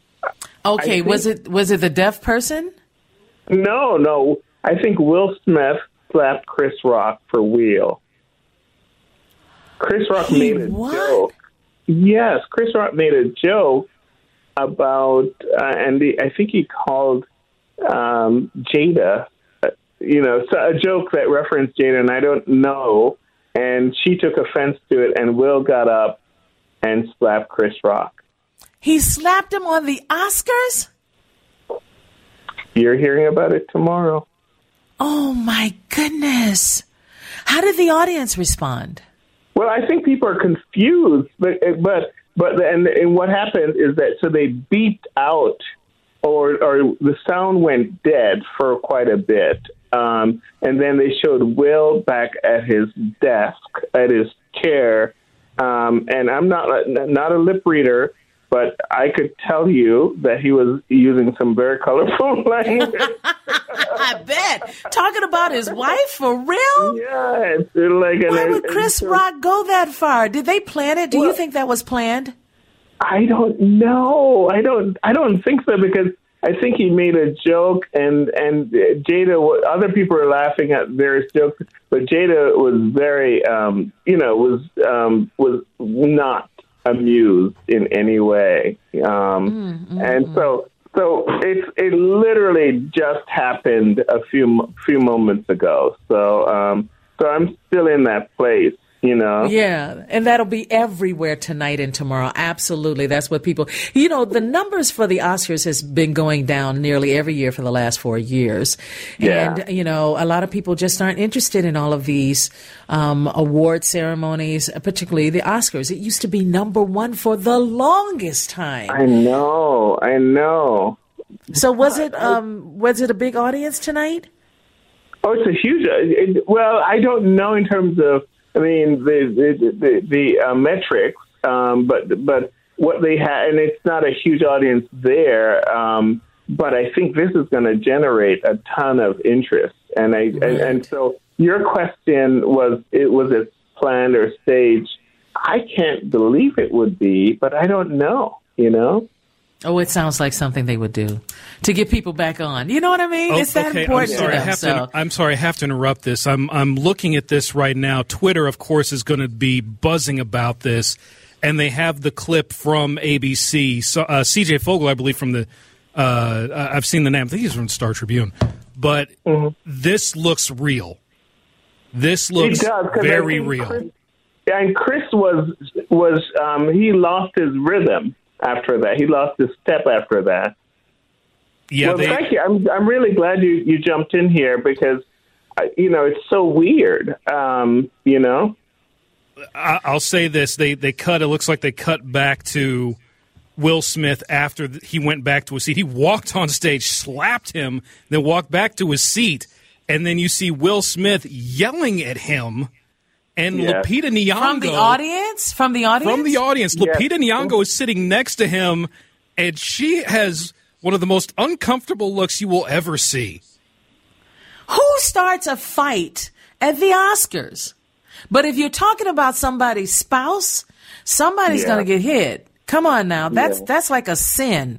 Speaker 7: Okay,
Speaker 14: think,
Speaker 7: was it was it the deaf person?
Speaker 14: No, no. I think Will Smith slapped Chris Rock for Wheel. Chris Rock
Speaker 7: he
Speaker 14: made a
Speaker 7: what?
Speaker 14: joke. Yes, Chris Rock made a joke about, uh, and the, I think he called um, Jada, uh, you know, so a joke that referenced Jada, and I don't know. And she took offense to it, and Will got up and slapped Chris Rock.
Speaker 7: He slapped him on the Oscars?
Speaker 14: You're hearing about it tomorrow.
Speaker 7: Oh, my goodness. How did the audience respond?
Speaker 14: Well, I think people are confused, but but but and, and what happened is that so they beeped out, or or the sound went dead for quite a bit, um, and then they showed Will back at his desk, at his chair, Um, and I'm not not a lip reader, but I could tell you that he was using some very colorful language.
Speaker 7: I bet. Talking about his wife, for real?
Speaker 14: Yeah. It's like
Speaker 7: Why
Speaker 14: an,
Speaker 7: would Chris Rock go that far? Did they plan it? Do
Speaker 14: well,
Speaker 7: you think that was planned?
Speaker 14: I don't know. I don't. I don't think so, because I think he made a joke, and and Jada. Other people are laughing at various jokes, but Jada was very, um, you know, was um, was not amused in any way, um, mm-hmm. and so so it's it literally just happened a few few moments ago. So um, so I'm still in that place. You know?
Speaker 7: Yeah, and that'll be everywhere tonight and tomorrow. Absolutely. That's what people, you know, the numbers for the Oscars has been going down nearly every year for the last four years.
Speaker 14: Yeah.
Speaker 7: And, you know, a lot of people just aren't interested in all of these um, award ceremonies, particularly the Oscars. It used to be number one for the longest time.
Speaker 14: I know. I know.
Speaker 7: So was it, um, was it a big audience tonight?
Speaker 14: Oh, it's a huge, it, well, I don't know in terms of, I mean, the the the, the uh, metrics, um, but but what they had, and it's not a huge audience there. Um, but I think this is going to generate a ton of interest, and I right. and, and so your question was, it was it planned or staged? I can't believe it would be, but I don't know. You know.
Speaker 7: Oh, it sounds like something they would do to get people back on. You know what I mean?
Speaker 15: Oh,
Speaker 7: it's that
Speaker 15: okay.
Speaker 7: important
Speaker 15: I'm sorry,
Speaker 7: to
Speaker 15: I
Speaker 7: them.
Speaker 15: have
Speaker 7: So.
Speaker 15: to, I'm sorry, I have to interrupt this. I'm I'm looking at this right now. Twitter, of course, is going to be buzzing about this, and they have the clip from A B C. So, uh, C J Fogel, I believe, from the uh, I've seen the name. I think he's from the Star Tribune. But mm-hmm. this looks real. This looks
Speaker 14: does,
Speaker 15: very real.
Speaker 14: Chris, and Chris was was um, he lost his rhythm. After that, he lost his step after that.
Speaker 15: Yeah,
Speaker 14: well,
Speaker 15: they,
Speaker 14: thank you. I'm I'm really glad you, you jumped in here, because uh, you know, it's so weird. Um, you know,
Speaker 15: I, I'll say this: they they cut. It looks like they cut back to Will Smith after he went back to his seat. He walked on stage, slapped him, then walked back to his seat, and then you see Will Smith yelling at him. And yes. Lupita Nyong'o
Speaker 7: from the audience, from the audience,
Speaker 15: from the audience,
Speaker 14: yes.
Speaker 15: Lupita Nyong'o is sitting next to him, and she has one of the most uncomfortable looks you will ever see.
Speaker 7: Who starts a fight at the Oscars? But if you're talking about somebody's spouse, somebody's yeah. going to get hit. Come on now, that's yeah. that's like a sin.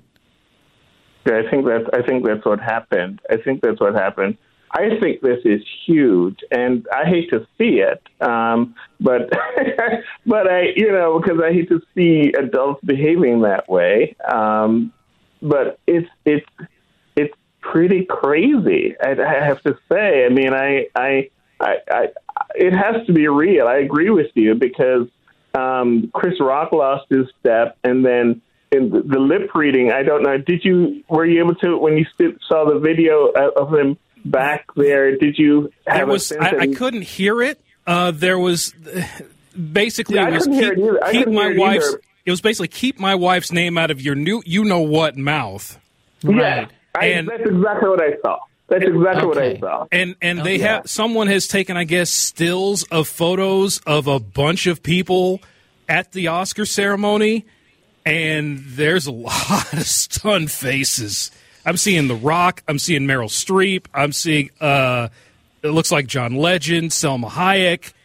Speaker 14: Yeah, I think that's I think that's what happened. I think that's what happened. I think this is huge, and I hate to see it, um, but but I, you know, because I hate to see adults behaving that way. Um, but it's it's it's pretty crazy. I, I have to say. I mean, I, I I I it has to be real. I agree with you, because um, Chris Rock lost his step, and then in the, the lip reading. I don't know. Did you were you able to, when you saw the video of him back there, did you have
Speaker 15: there was,
Speaker 14: a sense
Speaker 15: I,
Speaker 14: that he,
Speaker 15: I couldn't hear it. Uh, there was basically
Speaker 14: yeah,
Speaker 15: it was
Speaker 14: keep,
Speaker 15: keep, keep my
Speaker 14: it
Speaker 15: wife's.
Speaker 14: Either.
Speaker 15: It was basically keep my wife's name out of your new you know what mouth.
Speaker 14: Right. Yeah, I,
Speaker 15: and,
Speaker 14: that's exactly what I saw. That's exactly okay. what I saw.
Speaker 15: And and
Speaker 14: oh,
Speaker 15: they
Speaker 14: yeah.
Speaker 15: have someone has taken, I guess, stills of photos of a bunch of people at the Oscar ceremony, and there's a lot of stunned faces. I'm seeing The Rock. I'm seeing Meryl Streep. I'm seeing, uh, it looks like John Legend, Selma Hayek.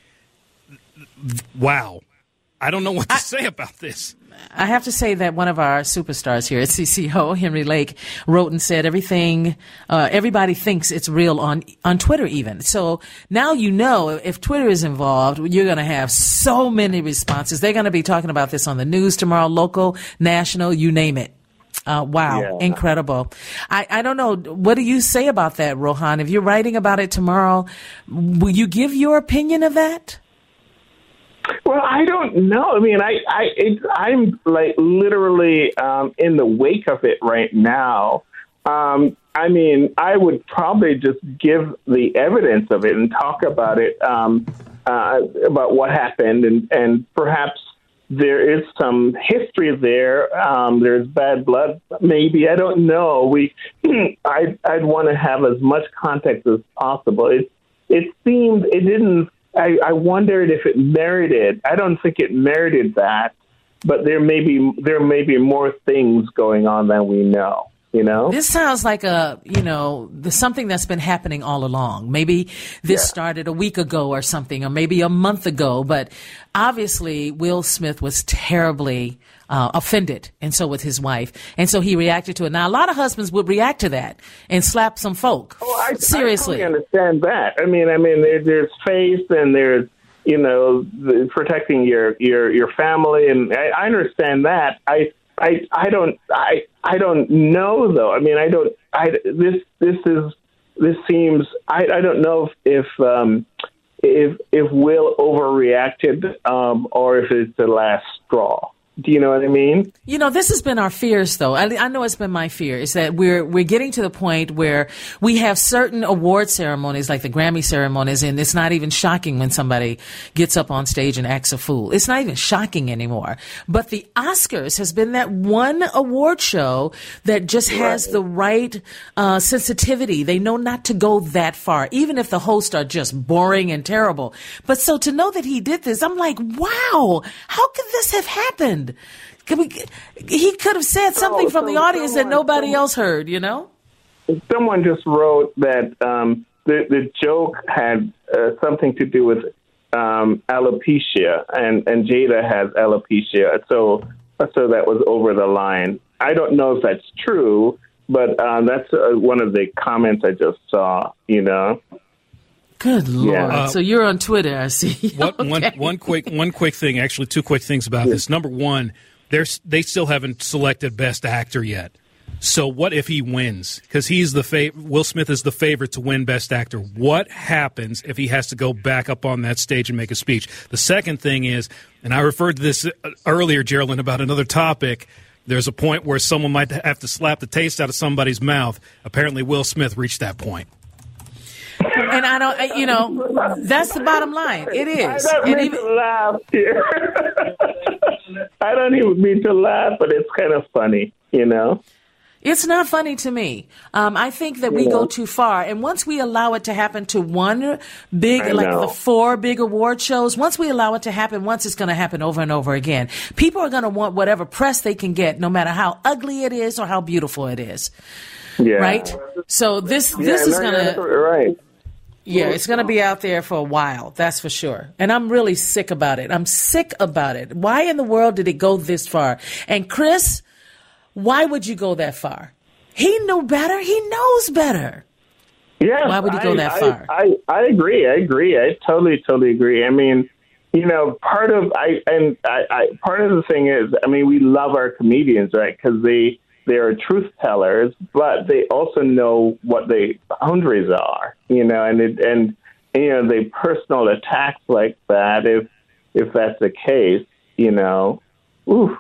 Speaker 15: Wow. I don't know what to I, say about this.
Speaker 7: I have to say that one of our superstars here at C C O, Henry Lake, wrote and said everything, uh, everybody thinks it's real on, on Twitter even. So now you know if Twitter is involved, you're going to have so many responses. They're going to be talking about this on the news tomorrow, local, national, you name it. Uh, wow. Yeah. Incredible. I, I don't know. What do you say about that, Rohan? If you're writing about it tomorrow, will you give your opinion of that?
Speaker 14: Well, I don't know. I mean, I, I, it, I'm like literally um, in the wake of it right now. Um, I mean, I would probably just give the evidence of it and talk about it, um, uh, about what happened, and, and perhaps there is some history there. Um, there's bad blood, maybe. I don't know. We, I'd, I'd want to have as much context as possible. It, it seemed, it didn't. I, I wondered if it merited. I don't think it merited that, but there may be there may be more things going on than we know. You know,
Speaker 7: this sounds like a, you know, the, something that's been happening all along. Maybe this yeah. started a week ago or something, or maybe a month ago. But obviously, Will Smith was terribly uh, offended, and so was his wife. And so he reacted to it. Now, a lot of husbands would react to that and slap some folk.
Speaker 14: Oh, I,
Speaker 7: Seriously.
Speaker 14: I totally understand that. I mean, I mean, there, there's faith and there's, you know, the, protecting your, your, your family. And I, I understand that. I I, I don't I I don't know though. I mean I don't I this this is this seems I, I don't know if if, um, if if Will overreacted um, or if it's the last straw. Do you know what I mean?
Speaker 7: You know, this has been our fears, though. I, I know it's been my fear, is that we're we're getting to the point where we have certain award ceremonies, like the Grammy ceremonies, and it's not even shocking when somebody gets up on stage and acts a fool. It's not even shocking anymore. But the Oscars has been that one award show that just has right. the right uh, sensitivity. They know not to go that far, even if the hosts are just boring and terrible. But so to know that he did this, I'm like, wow, how could this have happened? Could we, he could have said something oh, from so the audience someone, that nobody someone, else heard, you know?
Speaker 14: Someone just wrote that um, the, the joke had uh, something to do with um, alopecia, and, and Jada has alopecia, so so that was over the line. I don't know if that's true, but um, that's uh, one of the comments I just saw, you know?
Speaker 7: Good Lord.
Speaker 14: Yeah.
Speaker 15: Uh,
Speaker 7: so you're on Twitter, I see.
Speaker 15: What,
Speaker 7: okay.
Speaker 15: one, one quick one quick thing, actually two quick things about this. Number one, there's, they still haven't selected Best Actor yet. So what if he wins? Because he's the fav- Will Smith is the favorite to win Best Actor. What happens if he has to go back up on that stage and make a speech? The second thing is, and I referred to this earlier, Geraldine, about another topic, there's a point where someone might have to slap the taste out of somebody's mouth. Apparently Will Smith reached that point.
Speaker 7: And I don't, I, you know, that's the bottom line. It is.
Speaker 14: I don't
Speaker 7: and
Speaker 14: mean
Speaker 7: even,
Speaker 14: to laugh here. I don't even mean to laugh, but it's kind of funny, you know?
Speaker 7: It's not funny to me. Um, I think that we yeah. go too far. And once we allow it to happen to one big,
Speaker 14: I
Speaker 7: like
Speaker 14: know.
Speaker 7: the four big award shows, once we allow it to happen, once it's going to happen over and over again, people are going to want whatever press they can get, no matter how ugly it is or how beautiful it is.
Speaker 14: Yeah.
Speaker 7: Right? So this, this
Speaker 14: yeah,
Speaker 7: is going to...
Speaker 14: Right.
Speaker 7: Yeah, it's going to be out there for a while, that's for sure. And I'm really sick about it. I'm sick about it. Why in the world did it go this far? And Chris, why would you go that far? He knew better. He knows better.
Speaker 14: Yeah.
Speaker 7: Why would he go
Speaker 14: I,
Speaker 7: that
Speaker 14: I,
Speaker 7: far?
Speaker 14: I, I agree. I agree. I totally, totally agree. I mean, you know, part of I and I, I part of the thing is, I mean, we love our comedians, right? Because they they are truth tellers, but they also know what the boundaries are, you know, and it, and you know, the personal attacks like that, if if that's the case, you know, oof.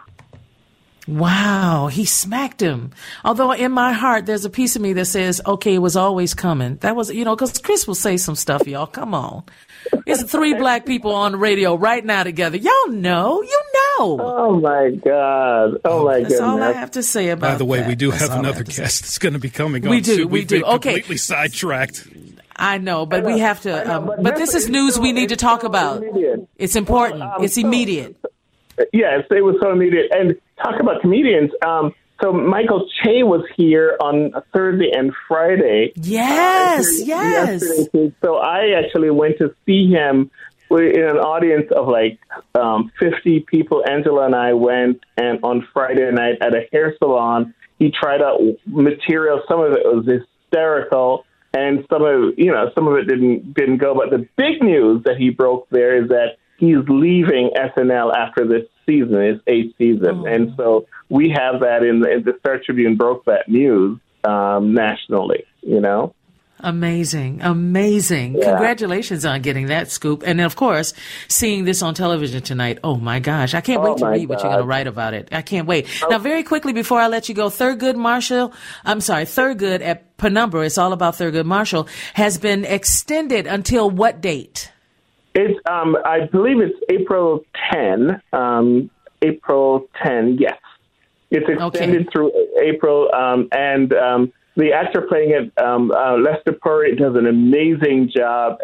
Speaker 7: Wow, he smacked him. Although in my heart, there's a piece of me that says, okay, it was always coming. That was, you know, because Chris will say some stuff, y'all. Come on. It's three black people on the radio right now together. Y'all know. You know.
Speaker 14: Oh, my God. Oh, my
Speaker 7: That's
Speaker 14: goodness.
Speaker 7: all I have to say about that.
Speaker 15: By the way,
Speaker 7: that.
Speaker 15: we do
Speaker 7: That's
Speaker 15: have another
Speaker 7: guest
Speaker 15: that's going to be coming on
Speaker 7: We do,
Speaker 15: soon.
Speaker 7: we
Speaker 15: We've
Speaker 7: do.
Speaker 15: been
Speaker 7: Okay.
Speaker 15: completely sidetracked.
Speaker 7: I know, but we have to.
Speaker 14: know,
Speaker 7: Um,
Speaker 14: but
Speaker 7: but
Speaker 14: this
Speaker 7: this is
Speaker 14: is
Speaker 7: news
Speaker 14: so-
Speaker 7: we need to
Speaker 14: it's
Speaker 7: talk
Speaker 14: so
Speaker 7: about.
Speaker 14: immediate.
Speaker 7: It's important.
Speaker 14: Um,
Speaker 7: It's
Speaker 14: so-
Speaker 7: immediate.
Speaker 14: Yes, it was so immediate. And talk about comedians. Um, so Michael Che was here on Thursday and Friday.
Speaker 7: Yes,
Speaker 14: uh,
Speaker 7: yes.
Speaker 14: yesterday. So I actually went to see him in an audience of like um, fifty people. Angela and I went, and on Friday night at a hair salon, he tried out material. Some of it was hysterical, and some of you know some of it didn't didn't go. But the big news that he broke there is that he's leaving S N L after this season, his eighth season. Oh. And so we have that in the, in the Star Tribune broke that news um, nationally, you know?
Speaker 7: Amazing. Amazing.
Speaker 14: Yeah.
Speaker 7: Congratulations on getting that scoop. And of course, seeing this on television tonight. Oh my gosh. I can't
Speaker 14: Oh,
Speaker 7: wait to
Speaker 14: my
Speaker 7: read what you're going to
Speaker 14: God.
Speaker 7: write about it. I can't wait. Now, very quickly before I let you go, Thurgood Marshall, I'm sorry, Thurgood at Penumbra, it's all about Thurgood Marshall, has been extended until what date?
Speaker 14: It's, um, I believe it's April tenth. Um, April tenth, yes. It's extended
Speaker 7: Okay.
Speaker 14: through April, um, and um, the actor playing it, um, uh, Lester Perry, does an amazing job, and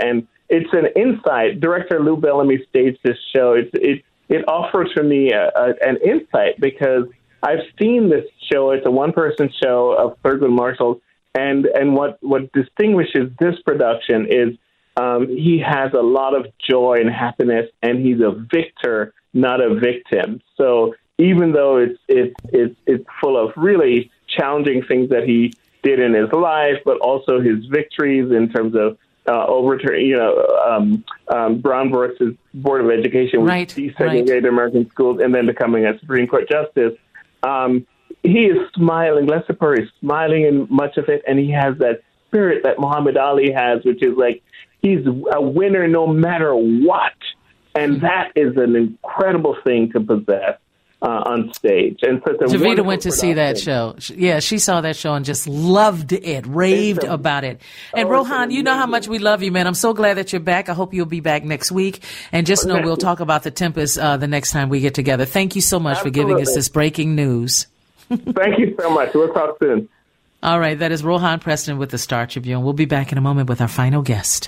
Speaker 14: it's an insight. Director Lou Bellamy staged this show. It it it offers for me a, a, an insight because I've seen this show. It's a one-person show of Thurgood Marshall, and and what what distinguishes this production is um, he has a lot of joy and happiness, and he's a victor, not a victim. So even though it's it's it's it's full of really challenging things that he did in his life, but also his victories in terms of uh, overturning, you know, um, um, Brown versus Board of Education, which
Speaker 7: right,
Speaker 14: desegregated
Speaker 7: right.
Speaker 14: American schools, and then becoming a Supreme Court justice. Um, he is smiling. Lester Perry is smiling in much of it, and he has that spirit that Muhammad Ali has, which is like he's a winner no matter what, and that is an incredible thing to possess. Uh, on stage. And so
Speaker 7: Javita went to see that show. Yeah, she saw that show and just loved it, raved about it. And oh, Rohan, you know how much we love you, man. I'm so glad that you're back. I hope you'll be back next week. And just know we'll talk about The Tempest uh, the next time we get together. Thank you so much Absolutely. for giving us this breaking news.
Speaker 14: Thank you so much. We'll talk soon.
Speaker 7: All right, that is Rohan Preston with the Star Tribune. We'll be back in a moment with our final guest.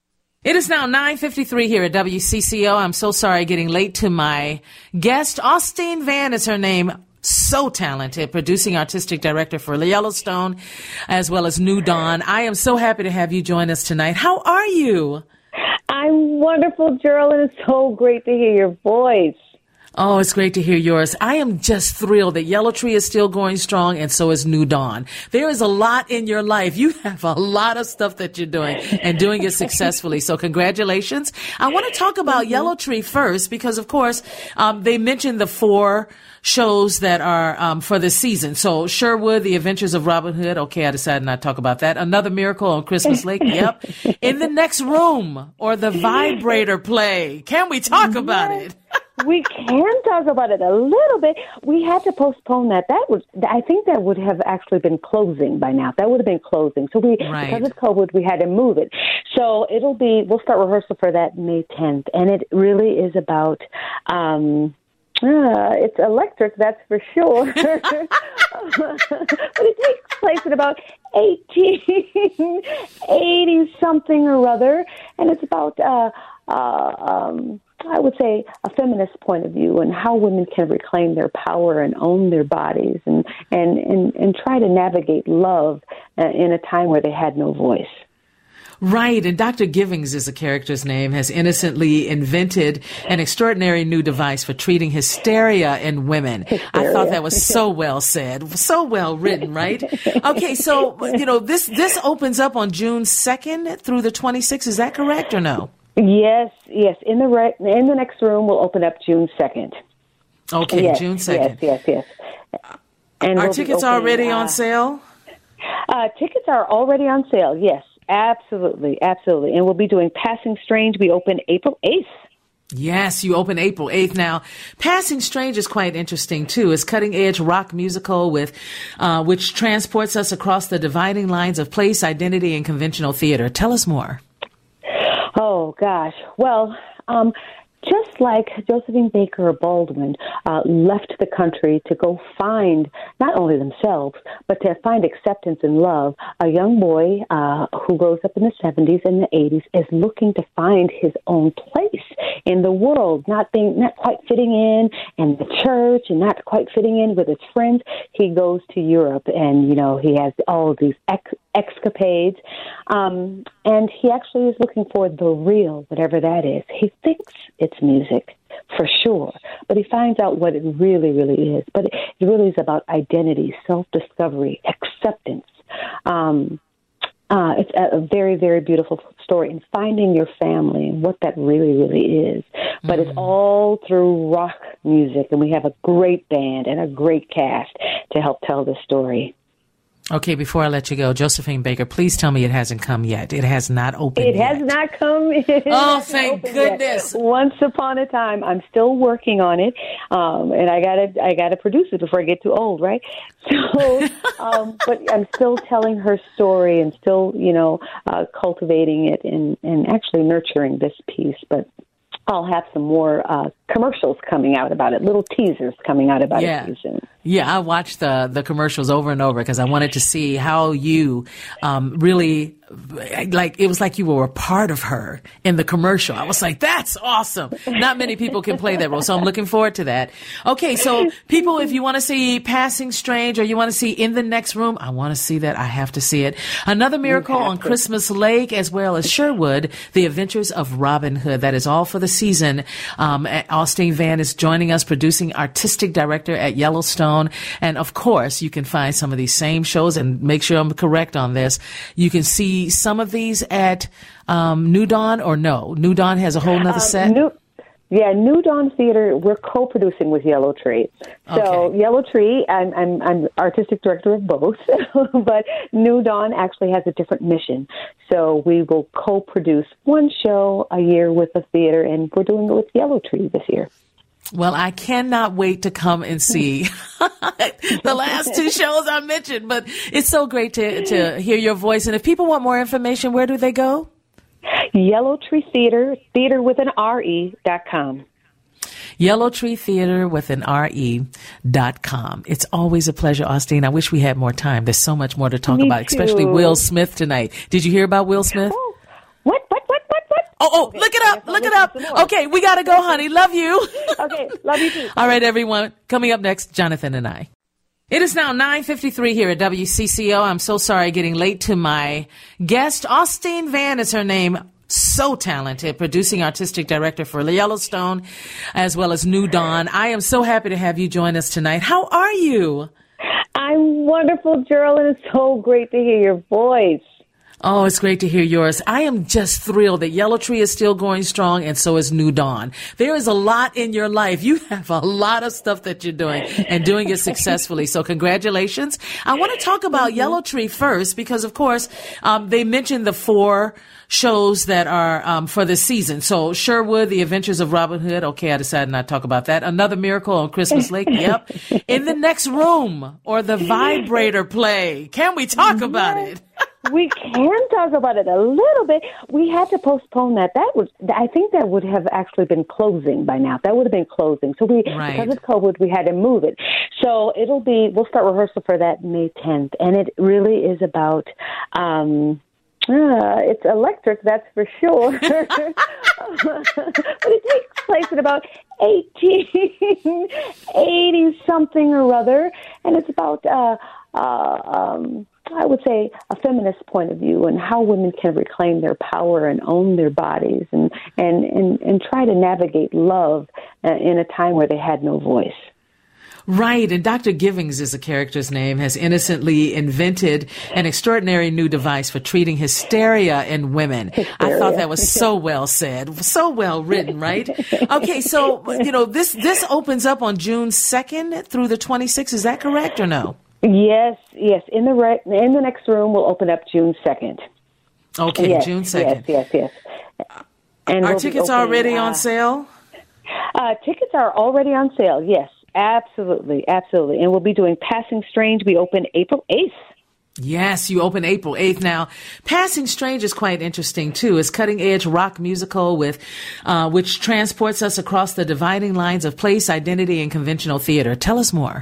Speaker 7: It is now nine fifty-three here at W C C O. I'm so sorry getting late to my guest. Austin Van is her name. So talented, producing artistic director for Yellowstone, as well as New Dawn. I am so happy to have you join us tonight. How are you?
Speaker 16: I'm wonderful, Geraldine. It's so great to hear your voice.
Speaker 7: Oh, it's great to hear yours. I am just thrilled that Yellow Tree is still going strong, and so is New Dawn. There is a lot in your life. You have a lot of stuff that you're doing and doing it successfully. So congratulations. I want to talk about mm-hmm. Yellow Tree first because, of course, um, they mentioned the four shows that are um, for this season. So Sherwood, The Adventures of Robin Hood. Okay, I decided not to talk about that. Another Miracle on Christmas Lake. Yep. In the Next Room or the Vibrator Play. Can we talk about it?
Speaker 16: We can talk about it a little bit. We had to postpone that. That was, I think that would have actually been closing by now. That would have been closing. So we, right. because of COVID, we had to move it. So it'll be, we'll start rehearsal for that May tenth. And it really is about, um, uh, it's electric, that's for sure. But it takes place at about eighteen eighty something or other. And it's about, uh, uh, um, I would say, a feminist point of view and how women can reclaim their power and own their bodies and, and, and, and try to navigate love uh, in a time where they had no voice.
Speaker 7: Right. And Doctor Givings is a character's name, has innocently invented an extraordinary new device for treating hysteria in women. Hysteria. I thought that was so well said, so well written, right? Okay. So, you know, this, this opens up on June second through the twenty-sixth. Is that correct or no?
Speaker 16: Yes, yes. In the re- in the Next Room will open up June second.
Speaker 7: Okay,
Speaker 16: yes,
Speaker 7: June second.
Speaker 16: Yes, yes, yes. And
Speaker 7: are
Speaker 16: we'll
Speaker 7: tickets
Speaker 16: opening,
Speaker 7: already
Speaker 16: uh,
Speaker 7: on sale?
Speaker 16: Uh, tickets are already on sale, yes. Absolutely, absolutely. And we'll be doing Passing Strange. We open April eighth.
Speaker 7: Yes, you open April eighth. Now, Passing Strange is quite interesting, too. It's cutting-edge rock musical with, uh, which transports us across the dividing lines of place, identity, and conventional theater. Tell us more.
Speaker 16: Oh, gosh. Well, um, just like Josephine Baker Baldwin uh, left the country to go find not only themselves, but to find acceptance and love, a young boy uh, who grows up in the seventies and the eighties is looking to find his own place in the world, not being, not quite fitting in in the church and not quite fitting in with his friends. He goes to Europe and, you know, he has all of these ex- escapades. Um, and he actually is looking for the real, whatever that is. He thinks it's music, for sure, but he finds out what it really, really is. But it really is about identity, self-discovery, acceptance. Um, uh, it's a, a very, very beautiful story in finding your family and what that really, really is. But mm-hmm. it's all through rock music, and we have a great band and a great cast to help tell this story.
Speaker 7: Okay, before I let you go, Josephine Baker, please tell me it hasn't come yet. It has not opened
Speaker 16: It
Speaker 7: yet.
Speaker 16: has not come. It
Speaker 7: oh, thank goodness!
Speaker 16: Yet. Once upon a time, I'm still working on it, um, and I gotta, I gotta produce it before I get too old, right? So, um, but I'm still telling her story and still, you know, uh, cultivating it and, and actually nurturing this piece, but. I'll have some more uh, commercials coming out about it, little teasers coming out about
Speaker 7: yeah.
Speaker 16: it soon.
Speaker 7: Yeah, I watched the the commercials over and over because I wanted to see how you um, really, like, it was like you were a part of her in the commercial. I was like, that's awesome. Not many people can play that role, so I'm looking forward to that. Okay, so people, if you want to see Passing Strange or you want to see In the Next Room, I want to see that. I have to see it. Another Miracle on Christmas Lake, as well as Sherwood, The Adventures of Robin Hood. That is all for the season. Um, Austin Vann is joining us, producing artistic director at Yellowstone. And of course, you can find some of these same shows, and make sure I'm correct on this. You can see some of these at um, New Dawn, or no? New Dawn has a whole nother
Speaker 16: Um,
Speaker 7: set?
Speaker 16: New, yeah, New Dawn Theater, we're co-producing with Yellow Tree. So
Speaker 7: Okay.
Speaker 16: Yellow Tree, I'm, I'm, I'm artistic director of both, but New Dawn actually has a different mission. So we will co-produce one show a year with the theater, and we're doing it with Yellow Tree this year.
Speaker 7: Well, I cannot wait to come and see the last two shows I mentioned, but it's so great to, to hear your voice. And if people want more information, where do they go?
Speaker 16: Yellow Tree Theater, theater with an R E dot com.
Speaker 7: Yellow Tree Theater with an R E dot com. It's always a pleasure, Austin. I wish we had more time. There's so much more to talk
Speaker 16: Me
Speaker 7: about, especially
Speaker 16: too.
Speaker 7: Will Smith tonight. Did you hear about Will Smith?
Speaker 16: What, what, what, what, what?
Speaker 7: Oh, oh, look it up, look it up. Okay, we gotta go, honey. Love you.
Speaker 16: Okay, love you too.
Speaker 7: All right, everyone. Coming up next, Jonathan and I. It is now nine fifty-three here at W C C O. I'm so sorry getting late to my guest. Austin Vann is her name. So talented, producing artistic director for Yellowstone, as well as New Dawn. I am so happy to have you join us tonight. How are you?
Speaker 16: I'm wonderful, Gerald, and it's so great to hear your voice.
Speaker 7: Oh, it's great to hear yours. I am just thrilled that Yellow Tree is still going strong, and so is New Dawn. There is a lot in your life. You have a lot of stuff that you're doing, and doing it successfully. So congratulations. I want to talk about
Speaker 16: Mm-hmm.
Speaker 7: Yellow Tree first, because, of course, um, they mentioned the four shows that are um, for this season. So Sherwood, The Adventures of Robin Hood. Okay, I decided not to talk about that. Another Miracle on Christmas Lake. Yep. In the Next Room, or the Vibrator play. Can we talk about it?
Speaker 16: We can talk about it a little bit. We had to postpone that. That was, I think that would have actually been closing by now. That would have been closing. So we,
Speaker 7: Right.
Speaker 16: because of COVID, we had to move it. So it'll be, we'll start rehearsal for that May tenth. And it really is about, um, uh, it's electric, that's for sure. But it takes place at about eighteen eighty something or other. And it's about, uh, uh, um, I would say, a feminist point of view, and how women can reclaim their power and own their bodies, and, and, and, and try to navigate love uh, in a time where they had no voice.
Speaker 7: Right, and Doctor Givings is a character's name, has innocently invented an extraordinary new device for treating hysteria in women.
Speaker 16: Hysteria.
Speaker 7: I thought that was so well said, so well written, right? Okay, so, you know, this, this opens up on June second through the twenty-sixth. Is that correct or no?
Speaker 16: Yes, yes. In the re- in the next room, we'll open up June second.
Speaker 7: Okay,
Speaker 16: yes,
Speaker 7: June second.
Speaker 16: Yes, yes, yes. And
Speaker 7: Are
Speaker 16: we'll be
Speaker 7: tickets
Speaker 16: opening,
Speaker 7: already
Speaker 16: uh,
Speaker 7: on sale?
Speaker 16: Uh, tickets are already on sale, yes. Absolutely, absolutely. And we'll be doing Passing Strange. We open April eighth.
Speaker 7: Yes, you open April eighth. Now, Passing Strange is quite interesting, too. It's cutting-edge rock musical with, uh, which transports us across the dividing lines of place, identity, and conventional theater. Tell us more.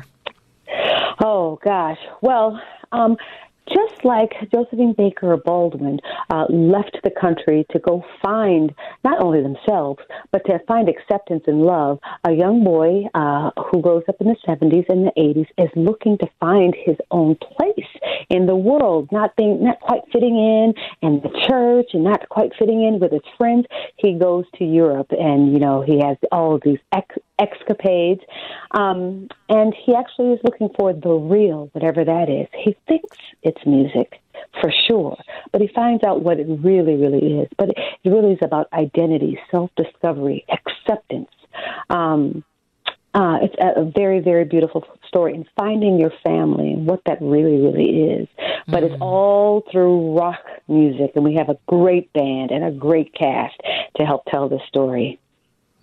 Speaker 16: Oh, gosh. Well, um, just like Josephine Baker Baldwin uh, left the country to go find not only themselves, but to find acceptance and love, a young boy uh, who grows up in the seventies and the eighties is looking to find his own place in the world, not being, not quite fitting in in the church and not quite fitting in with his friends. He goes to Europe, and, you know, he has all of these ex- escapades, um, and he actually is looking for the real, whatever that is. He thinks it's music, for sure, but he finds out what it really, really is. But it really is about identity, self-discovery, acceptance. Um, uh, it's a, a very, very beautiful story in finding your family and what that really, really is. But mm-hmm. it's all through rock music, and we have a great band and a great cast to help tell the story.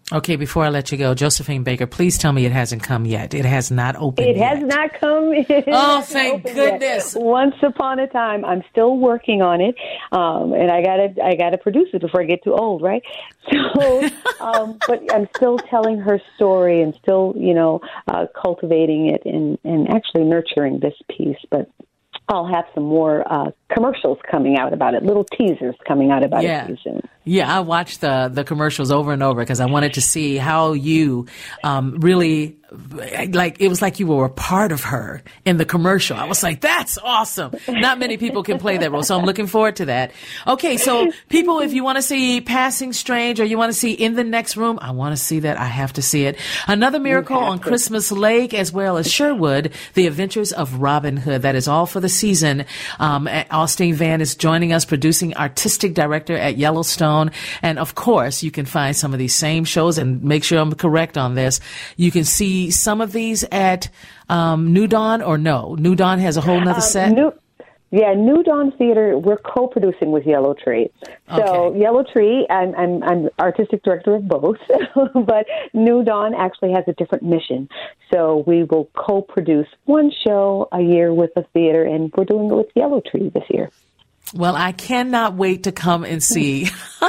Speaker 7: Okay, before I let you go, Josephine Baker, please tell me it hasn't come yet. It has not opened
Speaker 16: It
Speaker 7: yet.
Speaker 16: has not come. It
Speaker 7: Oh,
Speaker 16: hasn't
Speaker 7: thank
Speaker 16: opened
Speaker 7: goodness.
Speaker 16: yet. Once upon a time, I'm still working on it, um, and I gotta, I gotta produce it before I get too old, right? So, um, but I'm still telling her story and still, you know, uh, cultivating it and, and actually nurturing this piece. But I'll have some more uh, commercials coming out about it, little teasers coming out about
Speaker 7: Yeah.
Speaker 16: it pretty soon.
Speaker 7: Yeah, I watched the the commercials over and over because I wanted to see how you um, really, like, it was like you were a part of her in the commercial. I was like, that's awesome. Not many people can play that role, so I'm looking forward to that. Okay, so people, if you want to see Passing Strange or you want to see In the Next Room, I want to see that. I have to see it. Another Miracle on
Speaker 16: to.
Speaker 7: Christmas Lake, as well as Sherwood, The Adventures of Robin Hood. That is all for the season. Um, Austin Van is joining us, producing artistic director at Yellowstone. And of course, you can find some of these same shows, and make sure I'm correct on this. You can see some of these at um, New Dawn, or no? New Dawn has a whole nother
Speaker 16: Um,
Speaker 7: set?
Speaker 16: New, yeah, New Dawn Theater, we're co-producing with Yellow Tree. So
Speaker 7: Okay.
Speaker 16: Yellow Tree, I'm, I'm, I'm artistic director of both, but New Dawn actually has a different mission. So we will co-produce one show a year with the theater, and we're doing it with Yellow Tree this year.
Speaker 7: Well, I cannot wait to come and see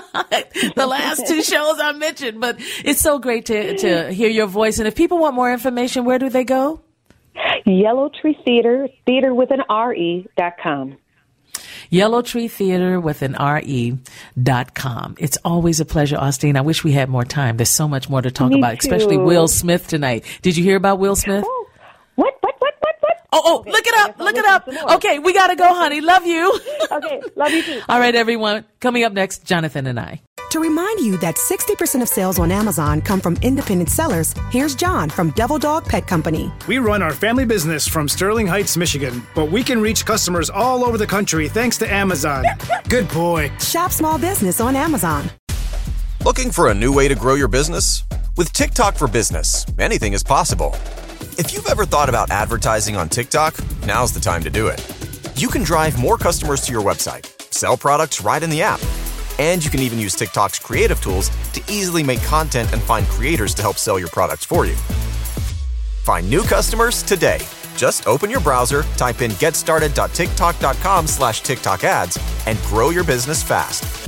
Speaker 7: the last two shows I mentioned, but it's so great to, to hear your voice. And if people want more information, where do they go?
Speaker 16: Yellow Tree Theater, theater with an R E dot com.
Speaker 7: Yellow Tree Theater with an R E dot com. It's always a pleasure, Austin. I wish we had more time. There's so much more to talk
Speaker 16: Me
Speaker 7: about, especially
Speaker 16: too.
Speaker 7: Will Smith tonight. Did you hear about Will Smith?
Speaker 16: Oh, what, what, what, what, what?
Speaker 7: Oh, oh, look it up. Look it up. Okay, we got to go, honey. Love you.
Speaker 16: Okay, love you too.
Speaker 7: All right, everyone. Coming up next, Jonathan and I.
Speaker 1: To remind you that sixty percent of sales on Amazon come from independent sellers, here's John from Devil Dog Pet Company.
Speaker 9: We run our family business from Sterling Heights, Michigan, but we can reach customers all over the country thanks to Amazon. Good boy.
Speaker 1: Shop small business on Amazon.
Speaker 2: Looking for a new way to grow your business? With TikTok for Business, anything is possible. If you've ever thought about advertising on TikTok, now's the time to do it. You can drive more customers to your website, sell products right in the app, and you can even use TikTok's creative tools to easily make content and find creators to help sell your products for you. Find new customers today. Just open your browser, type in getstarted.tiktok.com slash TikTok ads, and grow your business fast.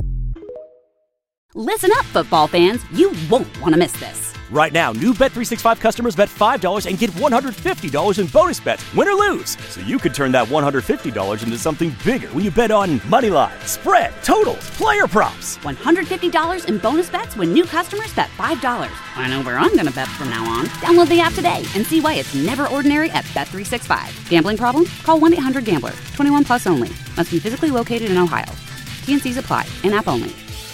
Speaker 4: Listen up, football fans. You won't want to miss this.
Speaker 5: Right now, new Bet three sixty-five customers bet five dollars and get one hundred fifty dollars in bonus bets, win or lose. So you could turn that one hundred fifty dollars into something bigger when you bet on money line, spread, totals, player props.
Speaker 4: one hundred fifty dollars in bonus bets when new customers bet five dollars. I know where I'm going to bet from now on. Download the app today and see why it's never ordinary at Bet three sixty-five. Gambling problem? Call one eight hundred gambler. twenty-one plus only. Must be physically located in Ohio. T N Cs apply. In-app only.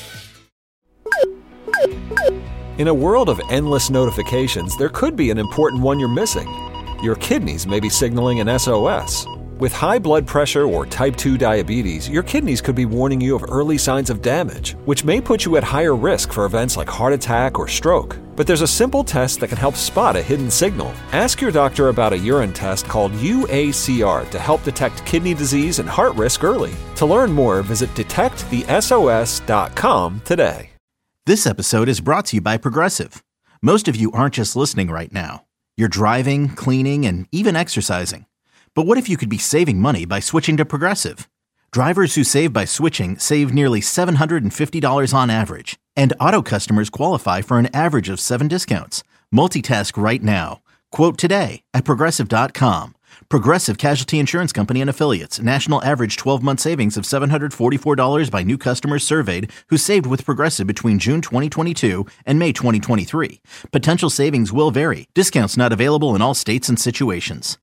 Speaker 6: In a world of endless notifications, there could be an important one you're missing. Your kidneys may be signaling an S O S. With high blood pressure or type two diabetes, your kidneys could be warning you of early signs of damage, which may put you at higher risk for events like heart attack or stroke. But there's a simple test that can help spot a hidden signal. Ask your doctor about a urine test called U A C R to help detect kidney disease and heart risk early. To learn more, visit detect the S O S dot com today.
Speaker 17: This episode is brought to you by Progressive. Most of you aren't just listening right now. You're driving, cleaning, and even exercising. But what if you could be saving money by switching to Progressive? Drivers who save by switching save nearly seven hundred fifty dollars on average. And auto customers qualify for an average of seven discounts. Multitask right now. Quote today at Progressive dot com. Progressive Casualty Insurance Company and Affiliates. National average twelve-month savings of seven hundred forty-four dollars by new customers surveyed who saved with Progressive between June twenty twenty-two and May twenty twenty-three. Potential savings will vary. Discounts not available in all states and situations.